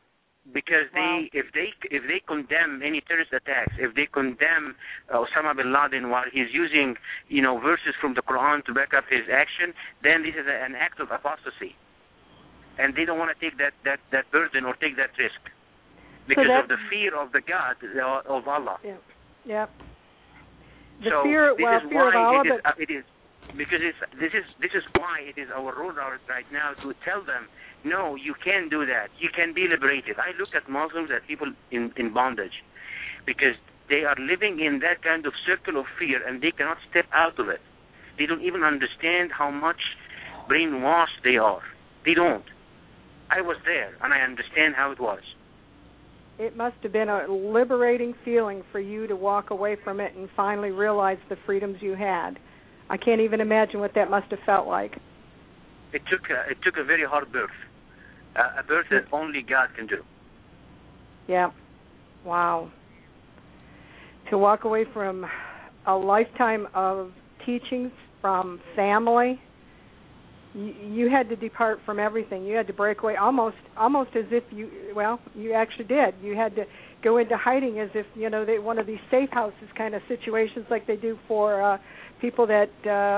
Because if they condemn any terrorist attacks, if they condemn Osama bin Laden while he's using verses from the Quran to back up his action, then this is an act of apostasy, and they don't want to take that burden or take that risk because of the fear of the God of Allah. Yeah. Yeah. The so fear, this is fear why of Allah, it is because this is why it is our role right now to tell them, no, you can't do that. You can be liberated. I look at Muslims as people in bondage because they are living in that kind of circle of fear and they cannot step out of it. They don't even understand how much brainwashed they are. They don't. I was there and I understand how it was. It must have been a liberating feeling for you to walk away from it and finally realize the freedoms you had. I can't even imagine what that must have felt like. It took a very hard birth, a birth that only God can do. Yeah. Wow. To walk away from a lifetime of teachings from family, you had to depart from everything. You had to break away almost as if you actually did. You had to go into hiding as if, one of these safe houses kind of situations like they do for people that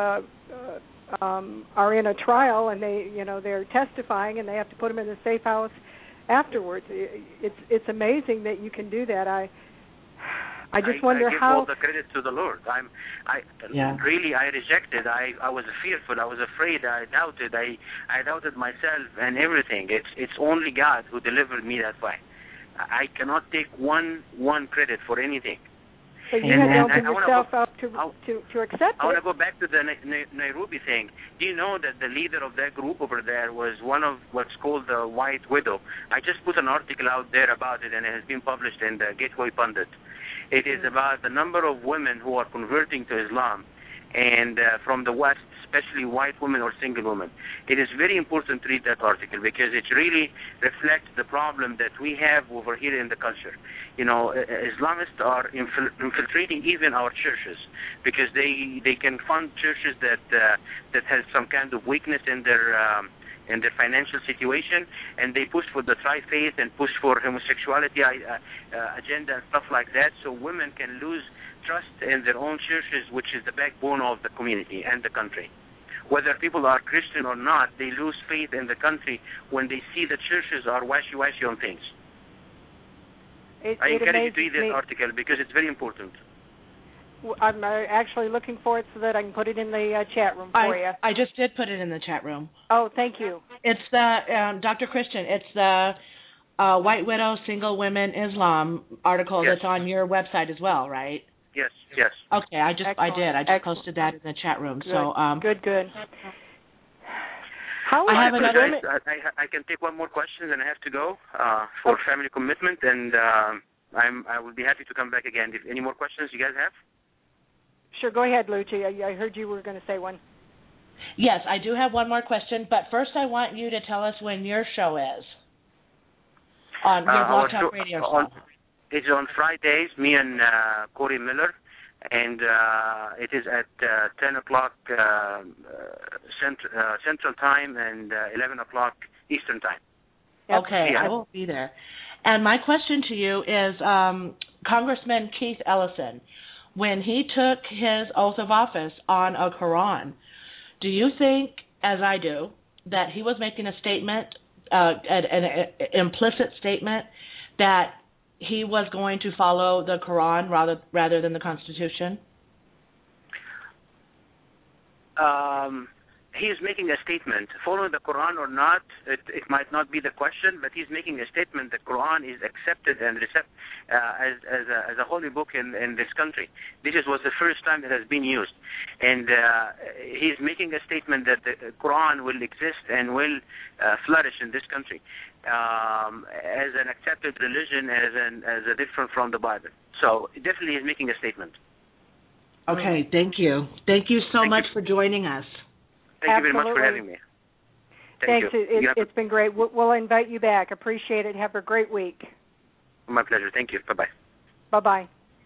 are in a trial and they're testifying and they have to put them in a safe house afterwards. It's amazing that you can do that. I just wonder give how. All the credit to the Lord. Really, I rejected. I was fearful. I was afraid. I doubted. I doubted myself and everything. It's only God who delivered me that way. I cannot take one credit for anything. So you had to open yourself up to accept it. I want to go back to the Nairobi thing. Do you know that the leader of that group over there was one of what's called the White Widow? I just put an article out there about it, and it has been published in the Gateway Pundit. It is about the number of women who are converting to Islam, and from the West, especially white women or single women. It is very important to read that article because it really reflects the problem that we have over here in the culture. Islamists are infiltrating even our churches because they can fund churches that has some kind of weakness in their financial situation, and they push for the tri-faith and push for homosexuality agenda and stuff like that, so women can lose trust in their own churches, which is the backbone of the community and the country. Whether people are Christian or not, they lose faith in the country when they see the churches are washy-washy on things. I encourage you to read this article because it's very important. I'm actually looking for it so that I can put it in the chat room for you. I just did put it in the chat room. Oh, thank you. It's the Dr. Christian. It's the White Widow Single Women Islam article that's on your website as well, right? Yes. Okay, I just posted that in the chat room. Good. So good. I can take one more question, and I have to go for family commitment, and I will be happy to come back again. If any more questions you guys have? Sure, go ahead, Lucci. I heard you were going to say one. Yes, I do have one more question, but first I want you to tell us when your show is on your Blog Talk Radio show. It's on Fridays, me and Corey Miller, and it is at 10 o'clock Central Time and 11 o'clock Eastern Time. Okay, I will be there. And my question to you is Congressman Keith Ellison, when he took his oath of office on a Quran, do you think, as I do, that he was making a statement, an implicit statement, that he was going to follow the Quran rather than the Constitution? He is making a statement. Following the Quran or not, it might not be the question, but he's making a statement that Quran is accepted and as a holy book in this country. This was the first time it has been used. And he's making a statement that the Quran will exist and will flourish in this country as an accepted religion, as a different from the Bible. So definitely he's making a statement. Okay, thank you. Thank you so much for joining us. Thank you very much for having me. Thanks. It's been great. We'll invite you back. Appreciate it. Have a great week. My pleasure. Thank you. Bye-bye. Bye-bye.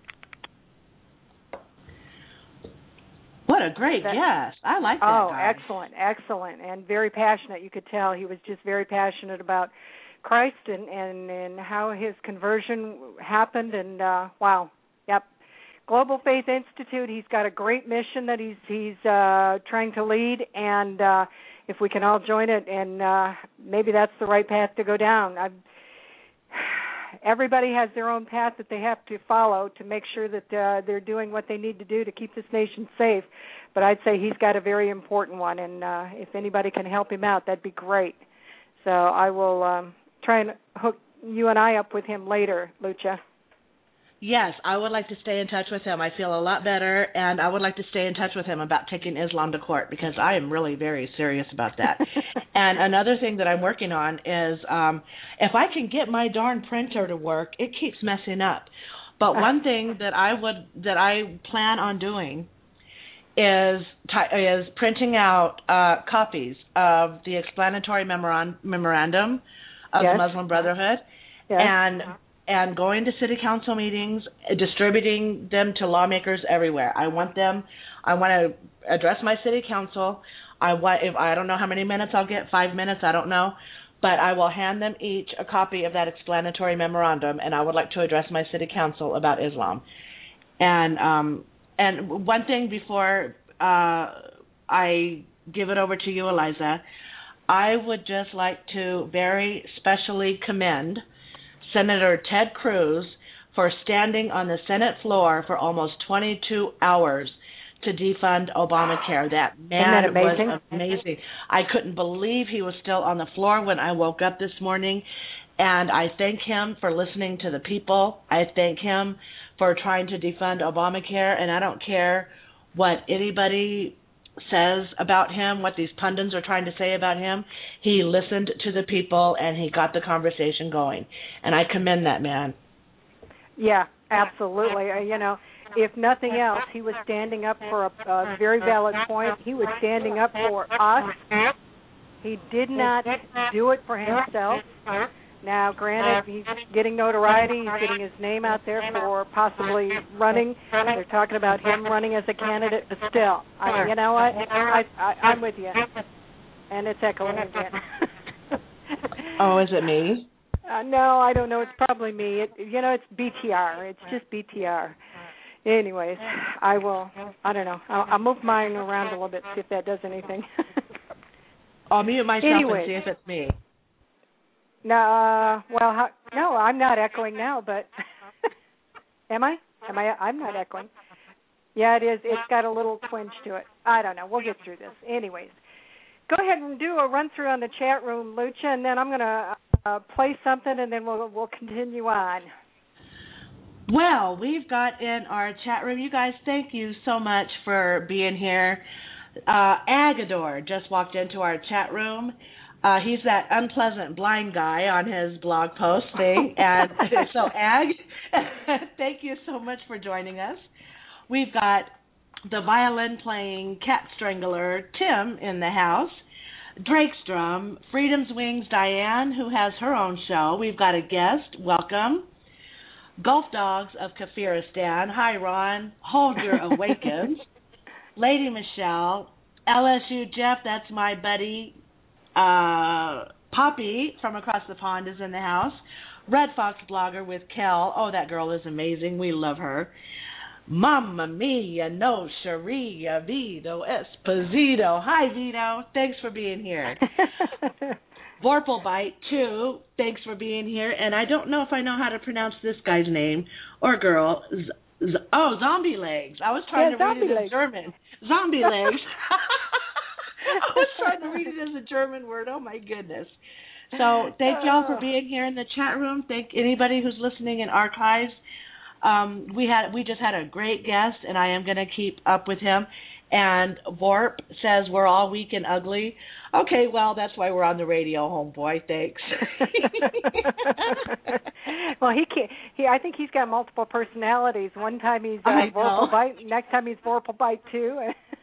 What a great guest. I like that guy. Excellent. And very passionate. You could tell he was just very passionate about Christ and how his conversion happened. And wow, yep. Global Faith Institute. He's got a great mission that he's trying to lead, and if we can all join it, and maybe that's the right path to go down. Everybody has their own path that they have to follow to make sure that they're doing what they need to do to keep this nation safe. But I'd say he's got a very important one, and if anybody can help him out, that'd be great. So I will try and hook you and I up with him later, Lucha. Yes, I would like to stay in touch with him. I feel a lot better, and I would like to stay in touch with him about taking Islam to court because I am really very serious about that. And another thing that I'm working on is if I can get my darn printer to work, it keeps messing up. But one thing that I plan on doing is printing out copies of the explanatory memorandum of the Muslim Brotherhood and going to city council meetings, distributing them to lawmakers everywhere. I want to address my city council. If I don't know how many minutes I'll get, 5 minutes, I don't know, but I will hand them each a copy of that explanatory memorandum, and I would like to address my city council about Islam. And one thing before I give it over to you, Eliza, I would just like to very specially commend Senator Ted Cruz for standing on the Senate floor for almost 22 hours to defund Obamacare. That man was amazing. I couldn't believe he was still on the floor when I woke up this morning, and I thank him for listening to the people. I thank him for trying to defund Obamacare, and I don't care what anybody says about him, what these pundits are trying to say about him. He listened to the people, and he got the conversation going, and I commend that man. Yeah, absolutely. If nothing else, he was standing up for a very valid point. He was standing up for us. He did not do it for himself. Now, granted, he's getting notoriety. He's getting his name out there for possibly running. They're talking about him running as a candidate, but still, you know what? I'm with you. And it's echoing again. Oh, is it me? No, I don't know. It's probably me. It's BTR. It's just BTR. Anyways, I don't know. I'll move mine around a little bit, see if that does anything. I'll mute myself and see if it's me. No, no, I'm not echoing now, but am I? I'm not echoing. Yeah, it is. It's got a little twinge to it. I don't know. We'll get through this. Anyways, go ahead and do a run-through on the chat room, Lucha, and then I'm going to play something, and then we'll continue on. Well, we've got in our chat room, you guys, thank you so much for being here. Agador just walked into our chat room. He's that unpleasant blind guy on his blog post thing. And so, Ag, thank you so much for joining us. We've got the violin-playing cat strangler, Tim, in the house. Drakestrom, Freedom's Wings, Diane, who has her own show. We've got a guest. Welcome. Gulf Dogs of Kafiristan. Hi, Ron. Holger Awakens. Lady Michelle. LSU Jeff, that's my buddy. Poppy from across the pond is in the house. Red Fox Blogger with Kel. Oh, that girl is amazing. We love her. Mamma mia, no Sharia, Vito Esposito. Hi, Vito. Thanks for being here. Vorpalbite, too. Thanks for being here. And I don't know if I know how to pronounce this guy's name or girl. Zombie Legs. I was trying to read it in German. Zombie Legs. I was trying to read it as a German word. Oh, my goodness. So thank y'all for being here in the chat room. Thank anybody who's listening in archives. We just had a great guest, and I am going to keep up with him. And Vorp says we're all weak and ugly. Okay, well, that's why we're on the radio, homeboy. Thanks. Well, I think he's got multiple personalities. One time he's Vorpalbite, next time he's Vorpalbite too.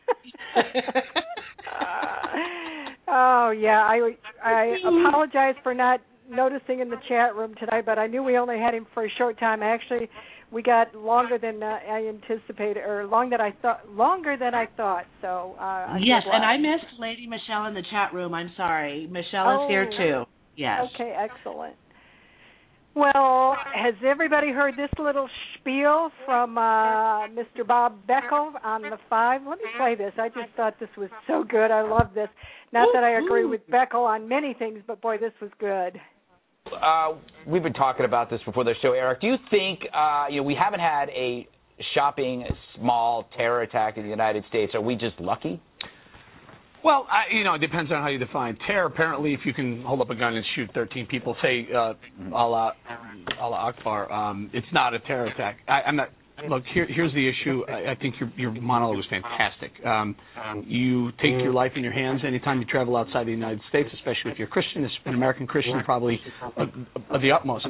Oh yeah, I apologize for not noticing in the chat room today, but I knew we only had him for a short time. We got longer than I anticipated, or longer than I thought. So yes, and I missed Lady Michelle in the chat room. I'm sorry, Michelle is here too. Yes. Okay, excellent. Well, has everybody heard this little spiel from Mr. Bob Beckel on the 5? Let me play this. I just thought this was so good. I love this. Not that I agree with Beckel on many things, but boy, this was good. We've been talking about this before the show, Eric. Do you think we haven't had a shopping mall terror attack in the United States? Are we just lucky? Well, it depends on how you define terror. Apparently, if you can hold up a gun and shoot 13 people, say Allah Akbar, it's not a terror attack. I'm not. Look, here's the issue. I think your monologue was fantastic. You take your life in your hands anytime you travel outside the United States, especially if you're Christian, an American Christian, probably of the utmost.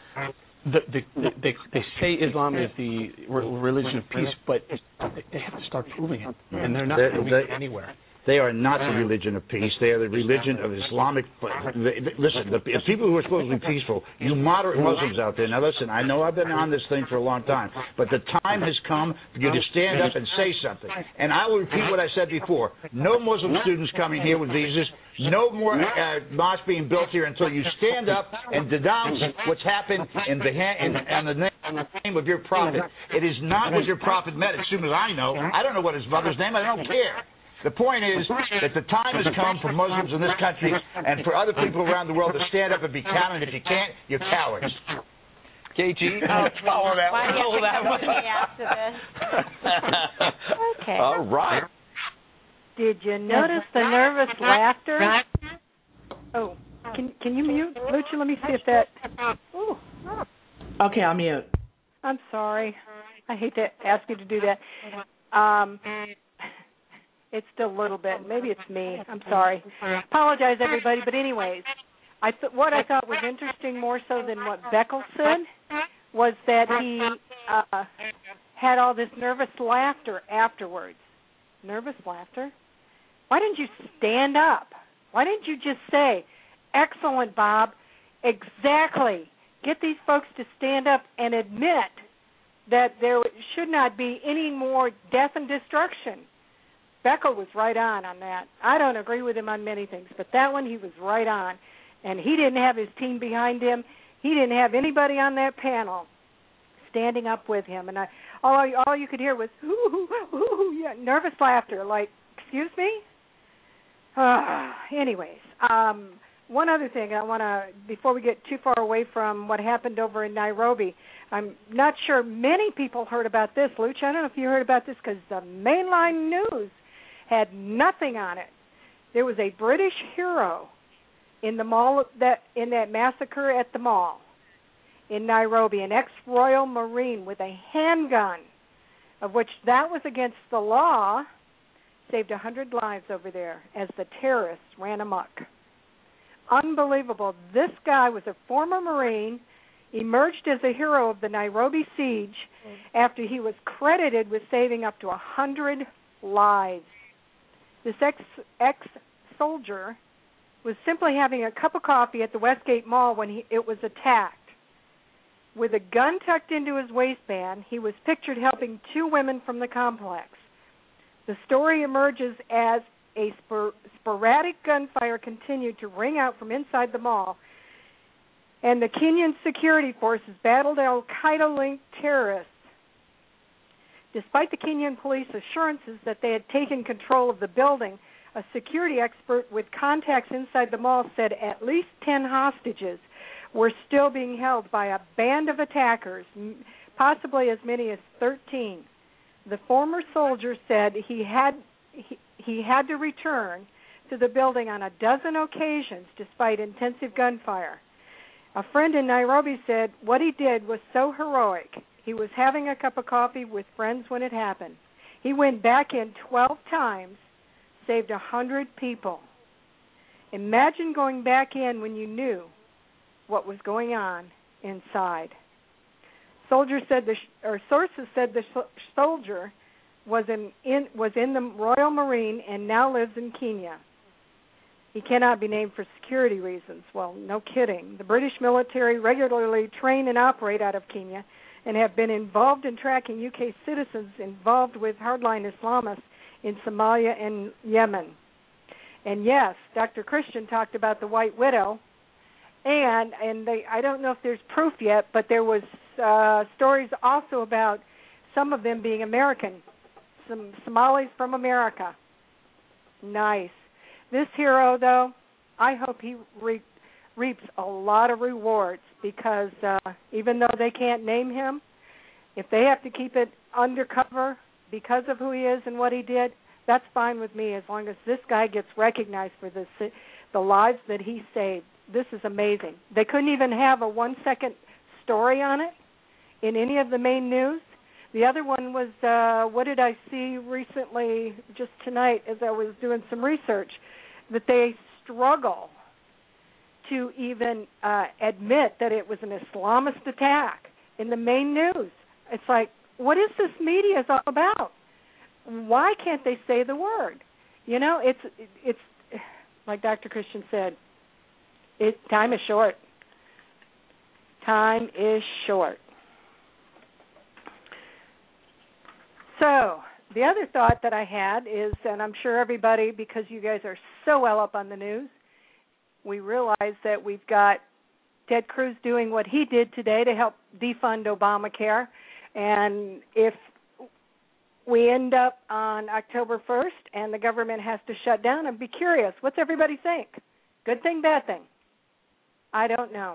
They say Islam is the religion of peace, but they have to start proving it, and they're not proving it anywhere. They are not the religion of peace. They are the religion of Islamic. Listen, the people who are supposed to be peaceful, you moderate Muslims out there. Now, listen, I know I've been on this thing for a long time, but the time has come for you to stand up and say something. And I will repeat what I said before. No Muslim students coming here with visas. No more mosques being built here until you stand up and denounce what's happened in the name of your prophet. It is not what your prophet meant, as soon as I know. I don't know what his mother's name. I don't care. The point is that the time has come for Muslims in this country and for other people around the world to stand up and be counted. If you can't, you're cowards. KG, follow that one. Follow that one. After this. Okay. All right. Did you notice the nervous laughter? Oh, can you mute, Lucha? Let me see if that. Ooh. Okay, I'll mute. I'm sorry. I hate to ask you to do that. It's still a little bit. Maybe it's me. I'm sorry. Apologize, everybody. But anyways, what I thought was interesting more so than what Beckel said was that he had all this nervous laughter afterwards. Nervous laughter? Why didn't you stand up? Why didn't you just say, excellent, Bob, exactly. Get these folks to stand up and admit that there should not be any more death and destruction. Beckel was right on that. I don't agree with him on many things, but that one he was right on. And he didn't have his team behind him. He didn't have anybody on that panel standing up with him. And all you could hear was, yeah, nervous laughter, like, excuse me? Anyways, one other thing I want to, before we get too far away from what happened over in Nairobi, I'm not sure many people heard about this. Lucha, I don't know if you heard about this because the mainline news had nothing on it. There was a British hero in the mall in that massacre at the mall in Nairobi, an ex-Royal Marine with a handgun, of which that was against the law, saved 100 lives over there as the terrorists ran amok. Unbelievable. This guy was a former Marine, emerged as a hero of the Nairobi siege after he was credited with saving up to 100 lives. This ex-soldier was simply having a cup of coffee at the Westgate Mall when it was attacked. With a gun tucked into his waistband, he was pictured helping two women from the complex. The story emerges as a sporadic gunfire continued to ring out from inside the mall, and the Kenyan security forces battled al-Qaeda-linked terrorists. Despite the Kenyan police assurances that they had taken control of the building, a security expert with contacts inside the mall said at least 10 hostages were still being held by a band of attackers, possibly as many as 13. The former soldier said he had to return to the building on a dozen occasions despite intensive gunfire. A friend in Nairobi said what he did was so heroic. He was having a cup of coffee with friends when it happened. He went back in 12 times, saved 100 people. Imagine going back in when you knew what was going on inside. Sources said the soldier was in the Royal Marine and now lives in Kenya. He cannot be named for security reasons. Well, no kidding. The British military regularly train and operate out of Kenya and have been involved in tracking UK citizens involved with hardline Islamists in Somalia and Yemen. And yes, Dr. Christian talked about the White Widow. And I don't know if there's proof yet, but there was stories also about some of them being American, some Somalis from America. Nice. This hero, though, I hope he reaps a lot of rewards, because even though they can't name him, if they have to keep it undercover because of who he is and what he did, that's fine with me, as long as this guy gets recognized for the lives that he saved. This is amazing. They couldn't even have a 1-second story on it in any of the main news. The other one was, what did I see recently, just tonight, as I was doing some research, that they struggle to even admit that it was an Islamist attack in the main news. It's like, what is this media all about? Why can't they say the word? You know, it's like Dr. Christian said, time is short. Time is short. So the other thought that I had is, and I'm sure everybody, because you guys are so well up on the news, we realize that we've got Ted Cruz doing what he did today to help defund Obamacare. And if we end up on October 1st and the government has to shut down, I'd be curious, what's everybody think? Good thing, bad thing? I don't know.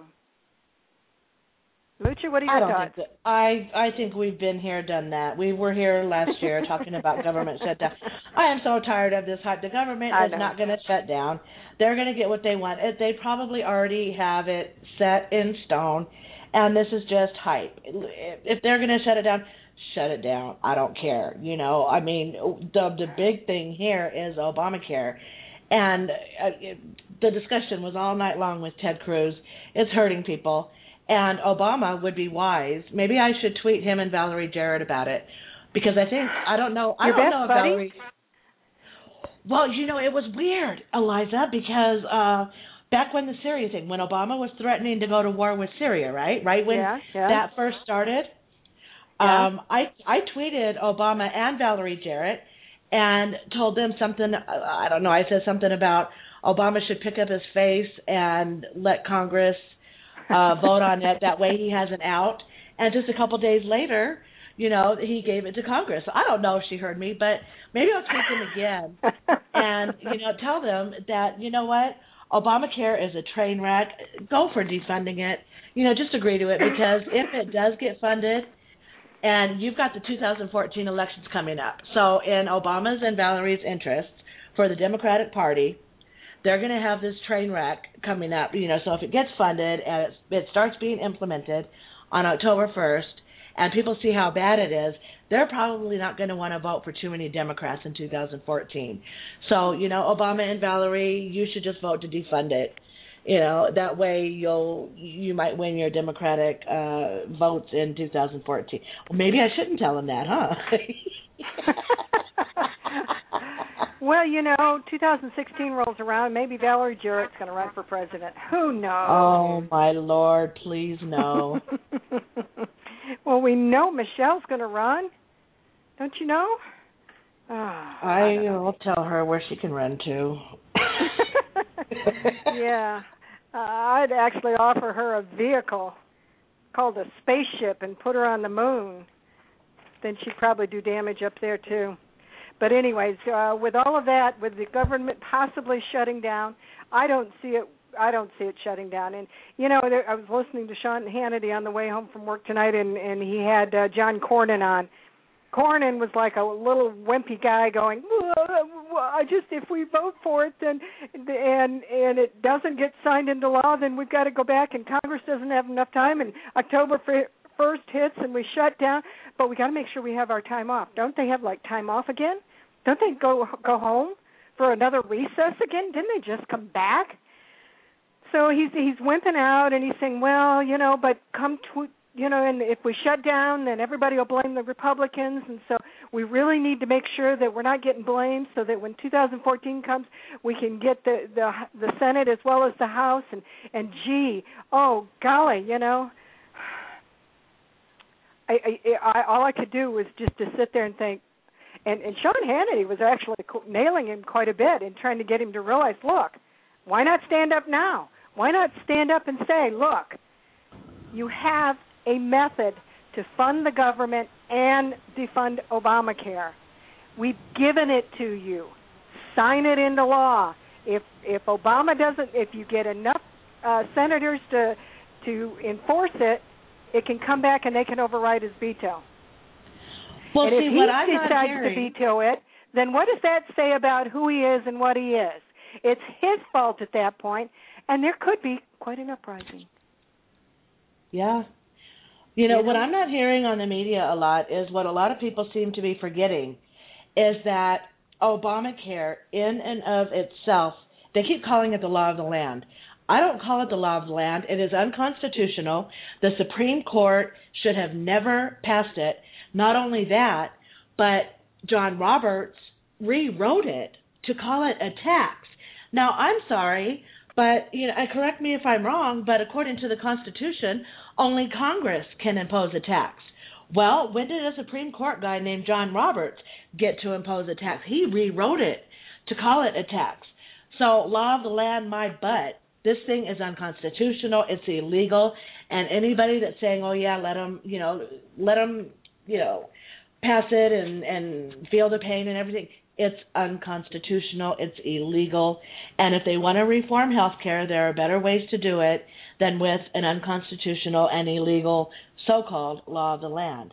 Lucha, what are your thoughts? I think we've been here, done that. We were here last year talking about government shutdown. I am so tired of this hype. The government is not going to shut down. They're going to get what they want. They probably already have it set in stone, and this is just hype. If they're going to shut it down, shut it down. I don't care. You know, I mean, the big thing here is Obamacare. And the discussion was all night long with Ted Cruz. It's hurting people. And Obama would be wise. Maybe I should tweet him and Valerie Jarrett about it, because I don't know if Valerie. Well, you know, it was weird, Eliza, because back when the Syria thing, when Obama was threatening to go to war with Syria, right when that first started, I tweeted Obama and Valerie Jarrett and told them something. I don't know. I said something about Obama should pick up his face and let Congress vote on it. That way he has an out. And just a couple days later, you know, he gave it to Congress. I don't know if she heard me, but maybe I'll tweet them again and, you know, tell them that, you know what, Obamacare is a train wreck. Go for defunding it. You know, just agree to it, because if it does get funded, and you've got the 2014 elections coming up, so in Obama's and Valerie's interests for the Democratic Party, they're going to have this train wreck coming up, you know, so if it gets funded and it starts being implemented on October 1st and people see how bad it is, they're probably not going to want to vote for too many Democrats in 2014. So, you know, Obama and Valerie, you should just vote to defund it. You know, that way you might win your Democratic votes in 2014. Well, maybe I shouldn't tell them that, huh? Well, you know, 2016 rolls around. Maybe Valerie Jarrett's going to run for president. Who knows? Oh, my Lord, please no. Well, we know Michelle's going to run. Don't you know? I'll tell her where she can run to. Yeah. I'd actually offer her a vehicle called a spaceship and put her on the moon. Then she'd probably do damage up there, too. But anyways, with all of that, with the government possibly shutting down, I don't see it shutting down. And, you know, I was listening to Sean Hannity on the way home from work tonight, and he had John Cornyn on. Cornyn was like a little wimpy guy going, if we vote for it, then and it doesn't get signed into law, then we've got to go back, and Congress doesn't have enough time, and October 1st hits, and we shut down. But we got to make sure we have our time off. Don't they have, like, time off again? Don't they go home for another recess again? Didn't they just come back? So he's wimping out, and he's saying, well, you know, but and if we shut down, then everybody will blame the Republicans, and so we really need to make sure that we're not getting blamed, so that when 2014 comes, we can get the Senate as well as the House, and gee, oh golly, you know, I all I could do was just to sit there and think, and Sean Hannity was actually nailing him quite a bit and trying to get him to realize, look, why not stand up now? Why not stand up and say, look, you have a method to fund the government and defund Obamacare. We've given it to you. Sign it into law. If Obama doesn't, if you get enough senators to enforce it, it can come back and they can override his veto. Well, and see, if what he I'm not decides hearing, to veto it, then what does that say about who he is and what he is? It's his fault at that point, and there could be quite an uprising. Yeah. You know, what I'm not hearing on the media a lot is what a lot of people seem to be forgetting is that Obamacare in and of itself, they keep calling it the law of the land. I don't call it the law of the land. It is unconstitutional. The Supreme Court should have never passed it. Not only that, but John Roberts rewrote it to call it a tax. Now, I'm sorry, but correct me if I'm wrong, but according to the Constitution, only Congress can impose a tax. Well, when did a Supreme Court guy named John Roberts get to impose a tax? He rewrote it to call it a tax. So, law of the land, my butt. This thing is unconstitutional. It's illegal. And anybody that's saying, oh, yeah, let them pass it and feel the pain and everything, it's unconstitutional. It's illegal. And if they want to reform health care, there are better ways to do it than with an unconstitutional and illegal so-called law of the land.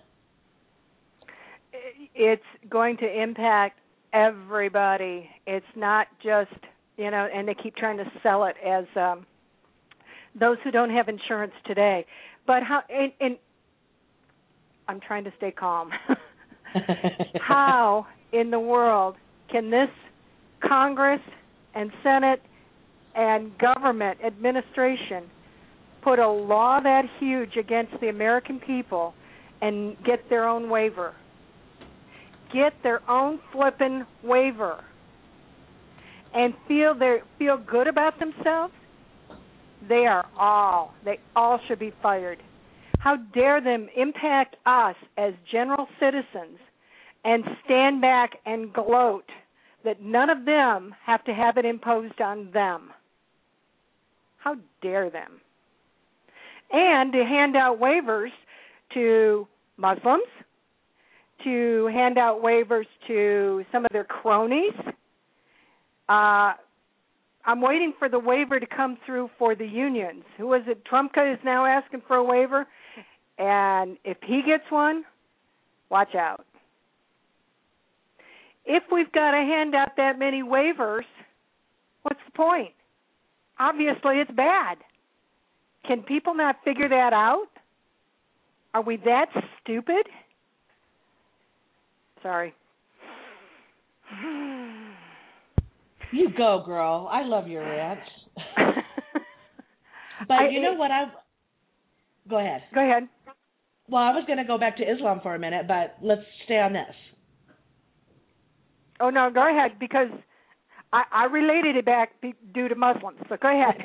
It's going to impact everybody. It's not just, and they keep trying to sell it as those who don't have insurance today. But how, and I'm trying to stay calm. How in the world can this Congress and Senate and government administration put a law that huge against the American people and get their own waiver? Get their own flippin' waiver and feel good about themselves? They all should be fired. How dare them impact us as general citizens and stand back and gloat that none of them have to have it imposed on them? How dare them? And to hand out waivers to Muslims, to hand out waivers to some of their cronies. I'm waiting for the waiver to come through for the unions. Who is it? Trumka is now asking for a waiver. And if he gets one, watch out. If we've got to hand out that many waivers, what's the point? Obviously, it's bad. Can people not figure that out? Are we that stupid? Sorry. You go, girl. I love your rants. But you know what? Go ahead. Go ahead. Well, I was going to go back to Islam for a minute, but let's stay on this. Oh, no, go ahead, because I related it back due to Muslims, so go ahead.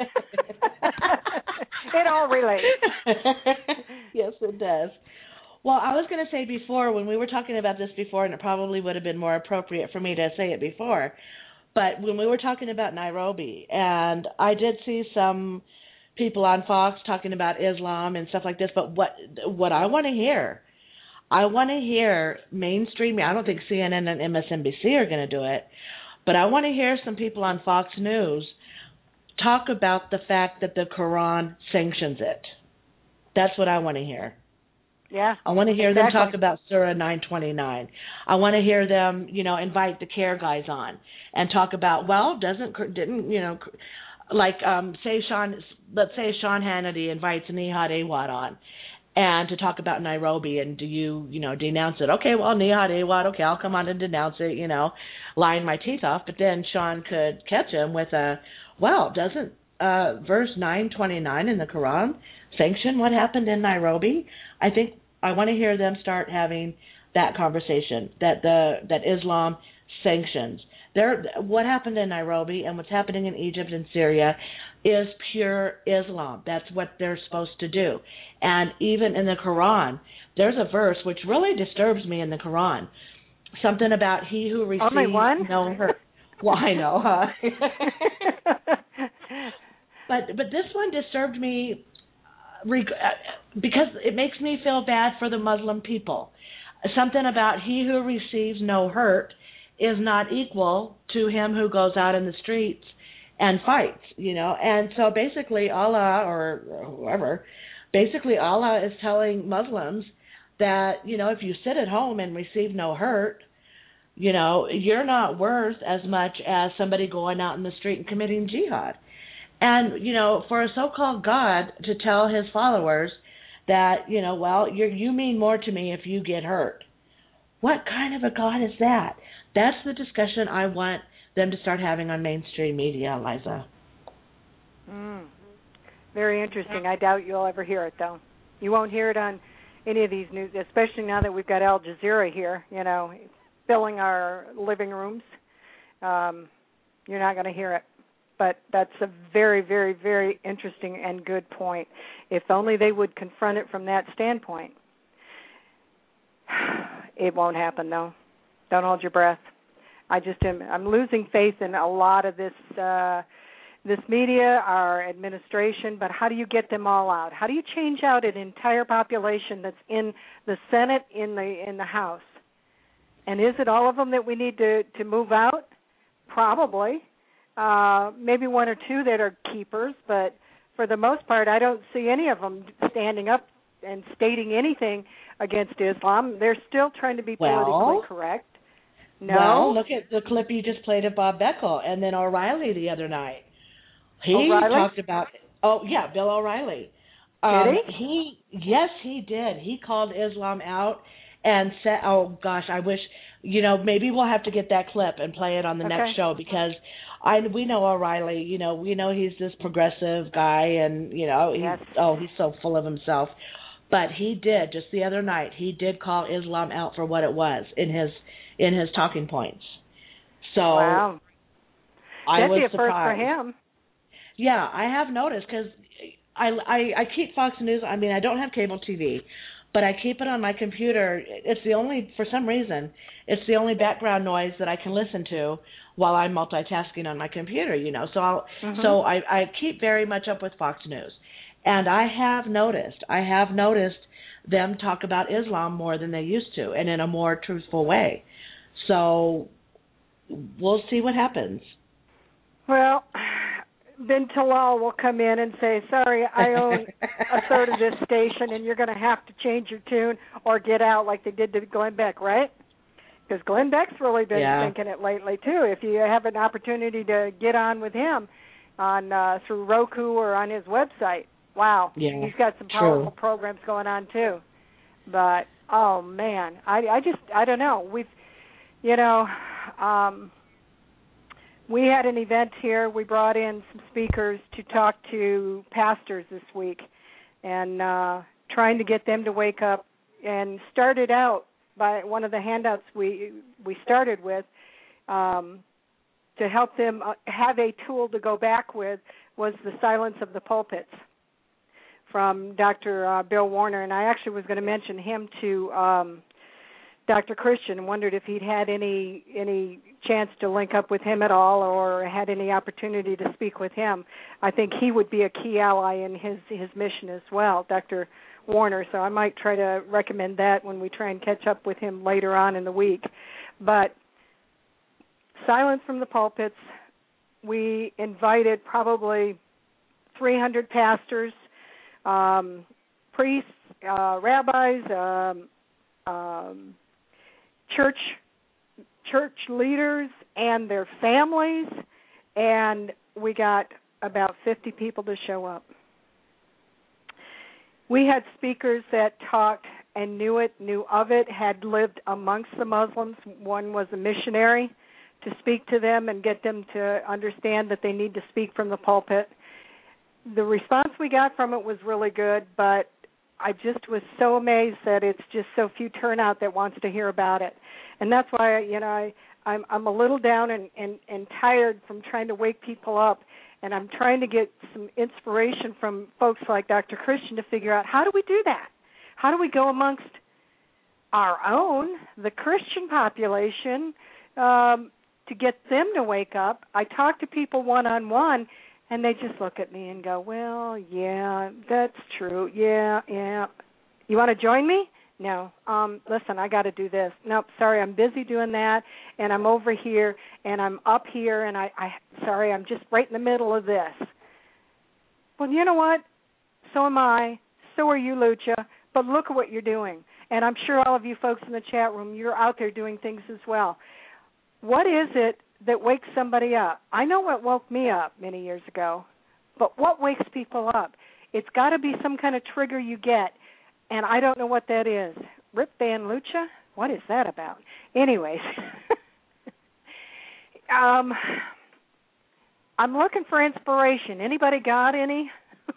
It all relates. Yes, it does. Well, I was going to say before, when we were talking about this before, and it probably would have been more appropriate for me to say it before, but when we were talking about Nairobi, and I did see some people on Fox talking about Islam and stuff like this, but what I want to hear mainstream, I don't think CNN and MSNBC are going to do it, but I want to hear some people on Fox News talk about the fact that the Quran sanctions it. That's what I want to hear. Yeah. I want to hear them talk about Surah 929. I want to hear them, invite the CARE guys on and talk about, let's say Sean Hannity invites Nihad Awad on and to talk about Nairobi, and do you, denounce it? Okay, well, Nihad Awad, okay, I'll come on and denounce it, lying my teeth off, but then Sean could catch him with doesn't verse 929 in the Quran sanction what happened in Nairobi? I think I want to hear them start having that conversation, that Islam sanctions. What happened in Nairobi and what's happening in Egypt and Syria is pure Islam. That's what they're supposed to do. And even in the Quran, there's a verse which really disturbs me in the Quran. Something about he who receives only one? no hurt. Well, I know, huh? But this one disturbed me because it makes me feel bad for the Muslim people. Something about he who receives no hurt is not equal to him who goes out in the streets and fights, And so basically Allah, or whoever, Allah is telling Muslims that, if you sit at home and receive no hurt, you're not worth as much as somebody going out in the street and committing jihad. And, for a so-called God to tell his followers that, you mean more to me if you get hurt. What kind of a God is that? That's the discussion I want them to start having on mainstream media, Liza. Very interesting. I doubt you'll ever hear it, though. You won't hear it on any of these news, especially now that we've got Al Jazeera here, filling our living rooms. You're not going to hear it. But that's a very, very, very interesting and good point. If only they would confront it from that standpoint. It won't happen, though. Don't hold your breath. I'm losing faith in a lot of this media, our administration, but how do you get them all out? How do you change out an entire population that's in the Senate, in the House? And is it all of them that we need to move out? Probably. Maybe one or two that are keepers, but for the most part, I don't see any of them standing up and stating anything against Islam. They're still trying to be politically correct. No? Well, look at the clip you just played of Bob Beckel and then O'Reilly the other night. He talked about, Bill O'Reilly. Did he? Yes, he did. He called Islam out and said, oh, gosh, I wish, maybe we'll have to get that clip and play it on the next show because we know O'Reilly, we know he's this progressive guy and, he's so full of himself. But he did, just the other night, he did call Islam out for what it was in his talking points. So wow. I was surprised. That'd be a first for him. Yeah, I have noticed because I keep Fox News. I mean, I don't have cable TV, but I keep it on my computer. For some reason, it's the only background noise that I can listen to while I'm multitasking on my computer, So I keep very much up with Fox News. And I have noticed them talk about Islam more than they used to and in a more truthful way. So we'll see what happens. Well, Bin Talal will come in and say, sorry, I own a third of this station and you're going to have to change your tune or get out like they did to Glenn Beck, right? Because Glenn Beck's really been thinking it lately, too. If you have an opportunity to get on with him on through Roku or on his website, wow, he's got some powerful programs going on, too. But, oh, man, I don't know. We had an event here. We brought in some speakers to talk to pastors this week and trying to get them to wake up, and started out by one of the handouts we started with to help them have a tool to go back with was The Silence of the Pulpits from Dr. Bill Warner. And I actually was going to mention him to Dr. Christian and wondered if he'd had any chance to link up with him at all or had any opportunity to speak with him. I think he would be a key ally in his mission as well, Dr. Warner, so I might try to recommend that when we try and catch up with him later on in the week. But Silence from the Pulpits, we invited probably 300 pastors, priests, rabbis, church leaders and their families, and we got about 50 people to show up. We had speakers that talked and knew of it, had lived amongst the Muslims. One was a missionary to speak to them and get them to understand that they need to speak from the pulpit. The response we got from it was really good, but I just was so amazed that it's just so few turnout that wants to hear about it. And that's why, I'm a little down and tired from trying to wake people up. And I'm trying to get some inspiration from folks like Dr. Christian to figure out, how do we do that? How do we go amongst our own, the Christian population, to get them to wake up? I talk to people one-on-one, And they just look at me and go, well, yeah, that's true. Yeah. You want to join me? No. Listen, I got to do this. Nope, sorry, I'm busy doing that, and I'm over here, and I'm up here, and sorry, I'm just right in the middle of this. Well, you know what? So am I. So are you, Lucha. But look at what you're doing. And I'm sure all of you folks in the chat room, you're out there doing things as well. What is it that wakes somebody up? I know what woke me up many years ago, but what wakes people up? It's got to be some kind of trigger you get, and I don't know what that is. Rip Van Lucha? What is that about? Anyways, I'm looking for inspiration. Anybody got any?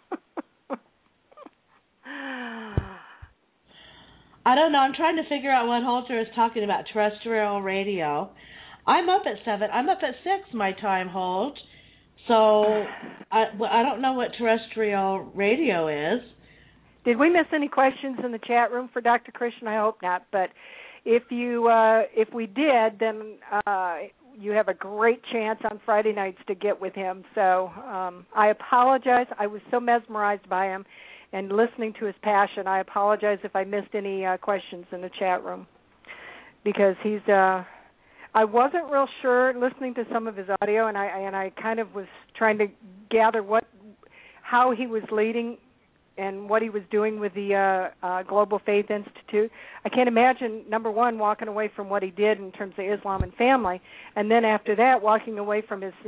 I don't know. I'm trying to figure out what Holger is talking about, terrestrial radio. I'm up at 7. I'm up at 6 my time, Holt. So I don't know what terrestrial radio is. Did we miss any questions in the chat room for Dr. Christian? I hope not. But if we did, then you have a great chance on Friday nights to get with him. So I apologize. I was so mesmerized by him and listening to his passion. I apologize if I missed any questions in the chat room because he's. I wasn't real sure listening to some of his audio, and I kind of was trying to gather how he was leading and what he was doing with the Global Faith Institute. I can't imagine, number one, walking away from what he did in terms of Islam and family, and then after that, walking away from his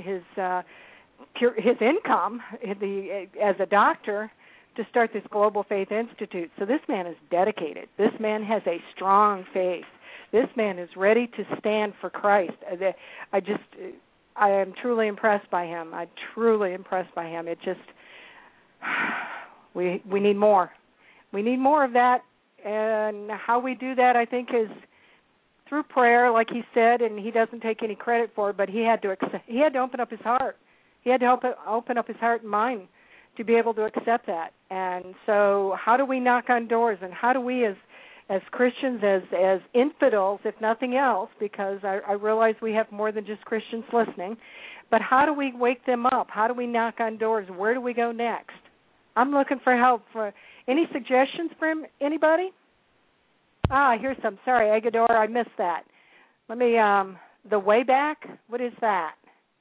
income as a doctor to start this Global Faith Institute. So this man is dedicated. This man has a strong faith. This man is ready to stand for Christ. I am truly impressed by him. I'm truly impressed by him. It just, we need more. We need more of that, and how we do that, I think, is through prayer, like he said, and he doesn't take any credit for it, but he had to open up his heart. He had to open up his heart and mind to be able to accept that. And so how do we knock on doors, and how do we as Christians, as infidels, if nothing else, because I realize we have more than just Christians listening, but how do we wake them up? How do we knock on doors? Where do we go next? I'm looking for help. For any suggestions from anybody? Here's some. Sorry, Agador, I missed that. Let me, the way back, what is that?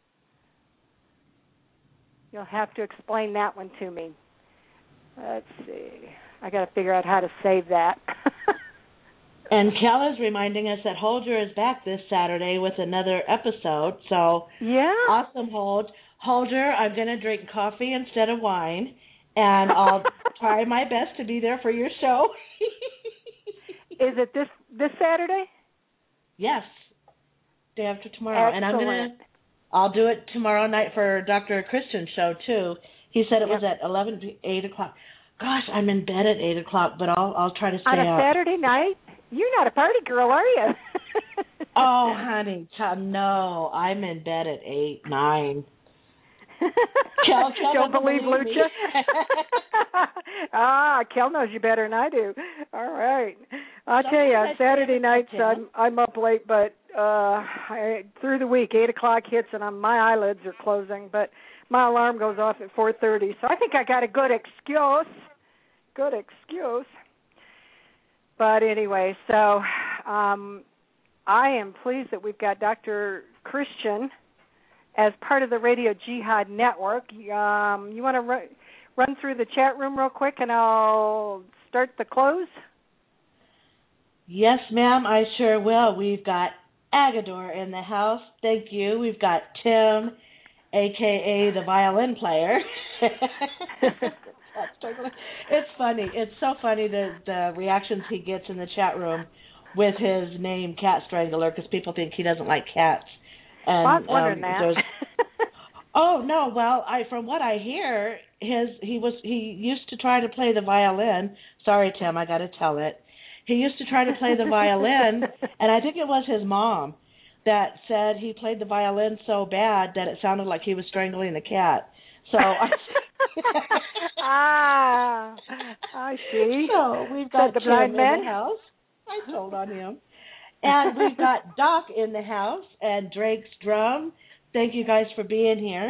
You'll have to explain that one to me. Let's see. I got to figure out how to save that. And Kel is reminding us that Holger is back this Saturday with another episode. So yeah, awesome, Holger, I'm going to drink coffee instead of wine, and I'll try my best to be there for your show. Is it this Saturday? Yes, day after tomorrow. Excellent. And I'll do it tomorrow night for Dr. Christian's show too. He said it was at 11 to 8 o'clock. Gosh, I'm in bed at 8 o'clock, but I'll try to stay on a up. Saturday night? You're not a party girl, are you? Oh, honey, no, I'm in bed at 8, 9. Kel don't believe Lucha? Kel knows you better than I do. All right. I'll tell you, on Saturday nights I'm up late, but through the week, 8 o'clock hits and my eyelids are closing, but my alarm goes off at 4:30, so I think I got a good excuse. But anyway, so I am pleased that we've got Dr. Christian as part of the Radio Jihad Network. You want to run through the chat room real quick, and I'll start the close? Yes, ma'am, I sure will. We've got Agador in the house. Thank you. We've got Tim, a.k.a. the violin player. It's funny. It's so funny the reactions he gets in the chat room with his name, Cat Strangler, because people think he doesn't like cats. And, I was wondering that. Oh no! Well, from what I hear, he used to try to play the violin. Sorry, Tim, I got to tell it. He used to try to play the violin, and I think it was his mom that said he played the violin so bad that it sounded like he was strangling the cat. So I see. So we've got the blind man in the house. I told on him. And we've got Doc in the house and Drake's drum. Thank you guys for being here.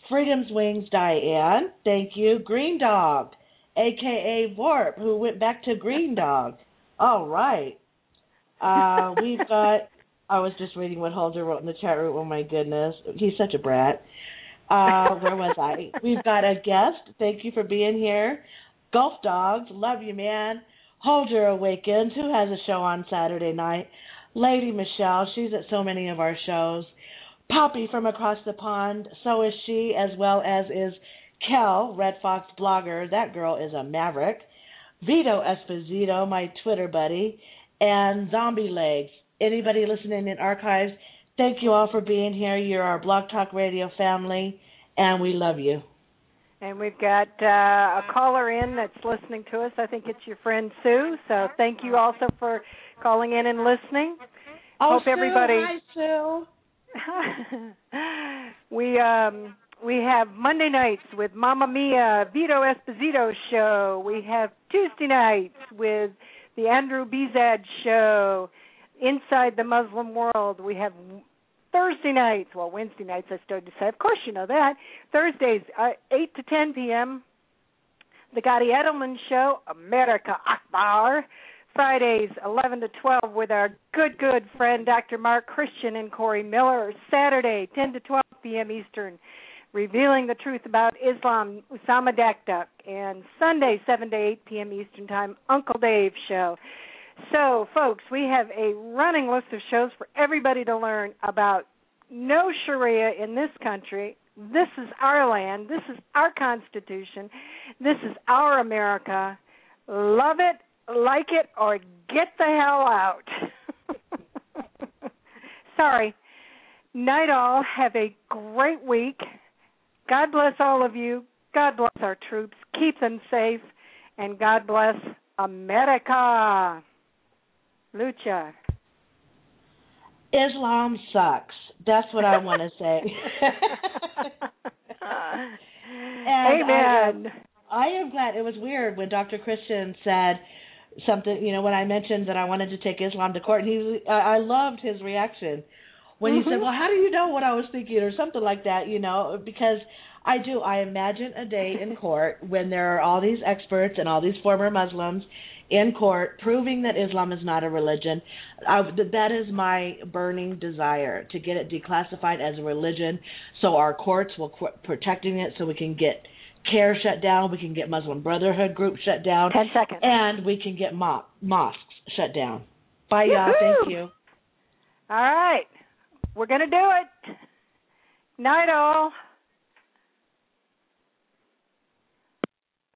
Freedom's Wings, Diane. Thank you. Green Dog, a.k.a. Vorp, who went back to Green Dog. All right. We've got, I was just reading what Holder wrote in the chat room. Oh, my goodness. He's such a brat. Where was I? We've got a guest. Thank you for being here. Gulf Dogs, love you, man. Holder Awakens, who has a show on Saturday night. Lady Michelle, she's at so many of our shows. Poppy from across the pond, so is she, as well as is Kel, Red Fox blogger. That girl is a maverick. Vito Esposito, my Twitter buddy, and Zombie Legs. Anybody listening in archives, thank you all for being here. You're our Blog Talk Radio family, and we love you. And we've got a caller in that's listening to us. I think it's your friend Sue. So thank you also for calling in and listening. Oh, Hope everybody. Sue. Hi, Sue. We have Monday nights with Mamma Mia, Vito Esposito show. We have Tuesday nights with the Andrew Bezad show, Inside the Muslim World. We have Thursday nights, well, Wednesday nights, I started to say. Of course you know that. Thursdays, 8 to 10 p.m., the Gotti Edelman Show, America Akbar. Fridays, 11 to 12, with our good friend Dr. Mark Christian and Corey Miller. Saturday, 10 to 12 p.m. Eastern, Revealing the Truth About Islam, Usama Dakduk. And Sunday, 7 to 8 p.m. Eastern Time, Uncle Dave Show. So, folks, we have a running list of shows for everybody to learn about no Sharia in this country. This is our land. This is our Constitution. This is our America. Love it, like it, or get the hell out. Sorry. Night all. Have a great week. God bless all of you. God bless our troops. Keep them safe. And God bless America. Lucha. Islam sucks. That's what I want to say. Amen. I am glad. It was weird when Dr. Christian said something, when I mentioned that I wanted to take Islam to court. And I loved his reaction when he said, well, how do you know what I was thinking, or something like that, because I do. I imagine a day in court when there are all these experts and all these former Muslims in court proving that Islam is not a religion. That is my burning desire, to get it declassified as a religion so our courts will quit protecting it, so we can get CARE shut down, we can get Muslim Brotherhood groups shut down. 10 seconds. And we can get mosques shut down. Bye, y'all. Thank you. All right. We're going to do it. Night all.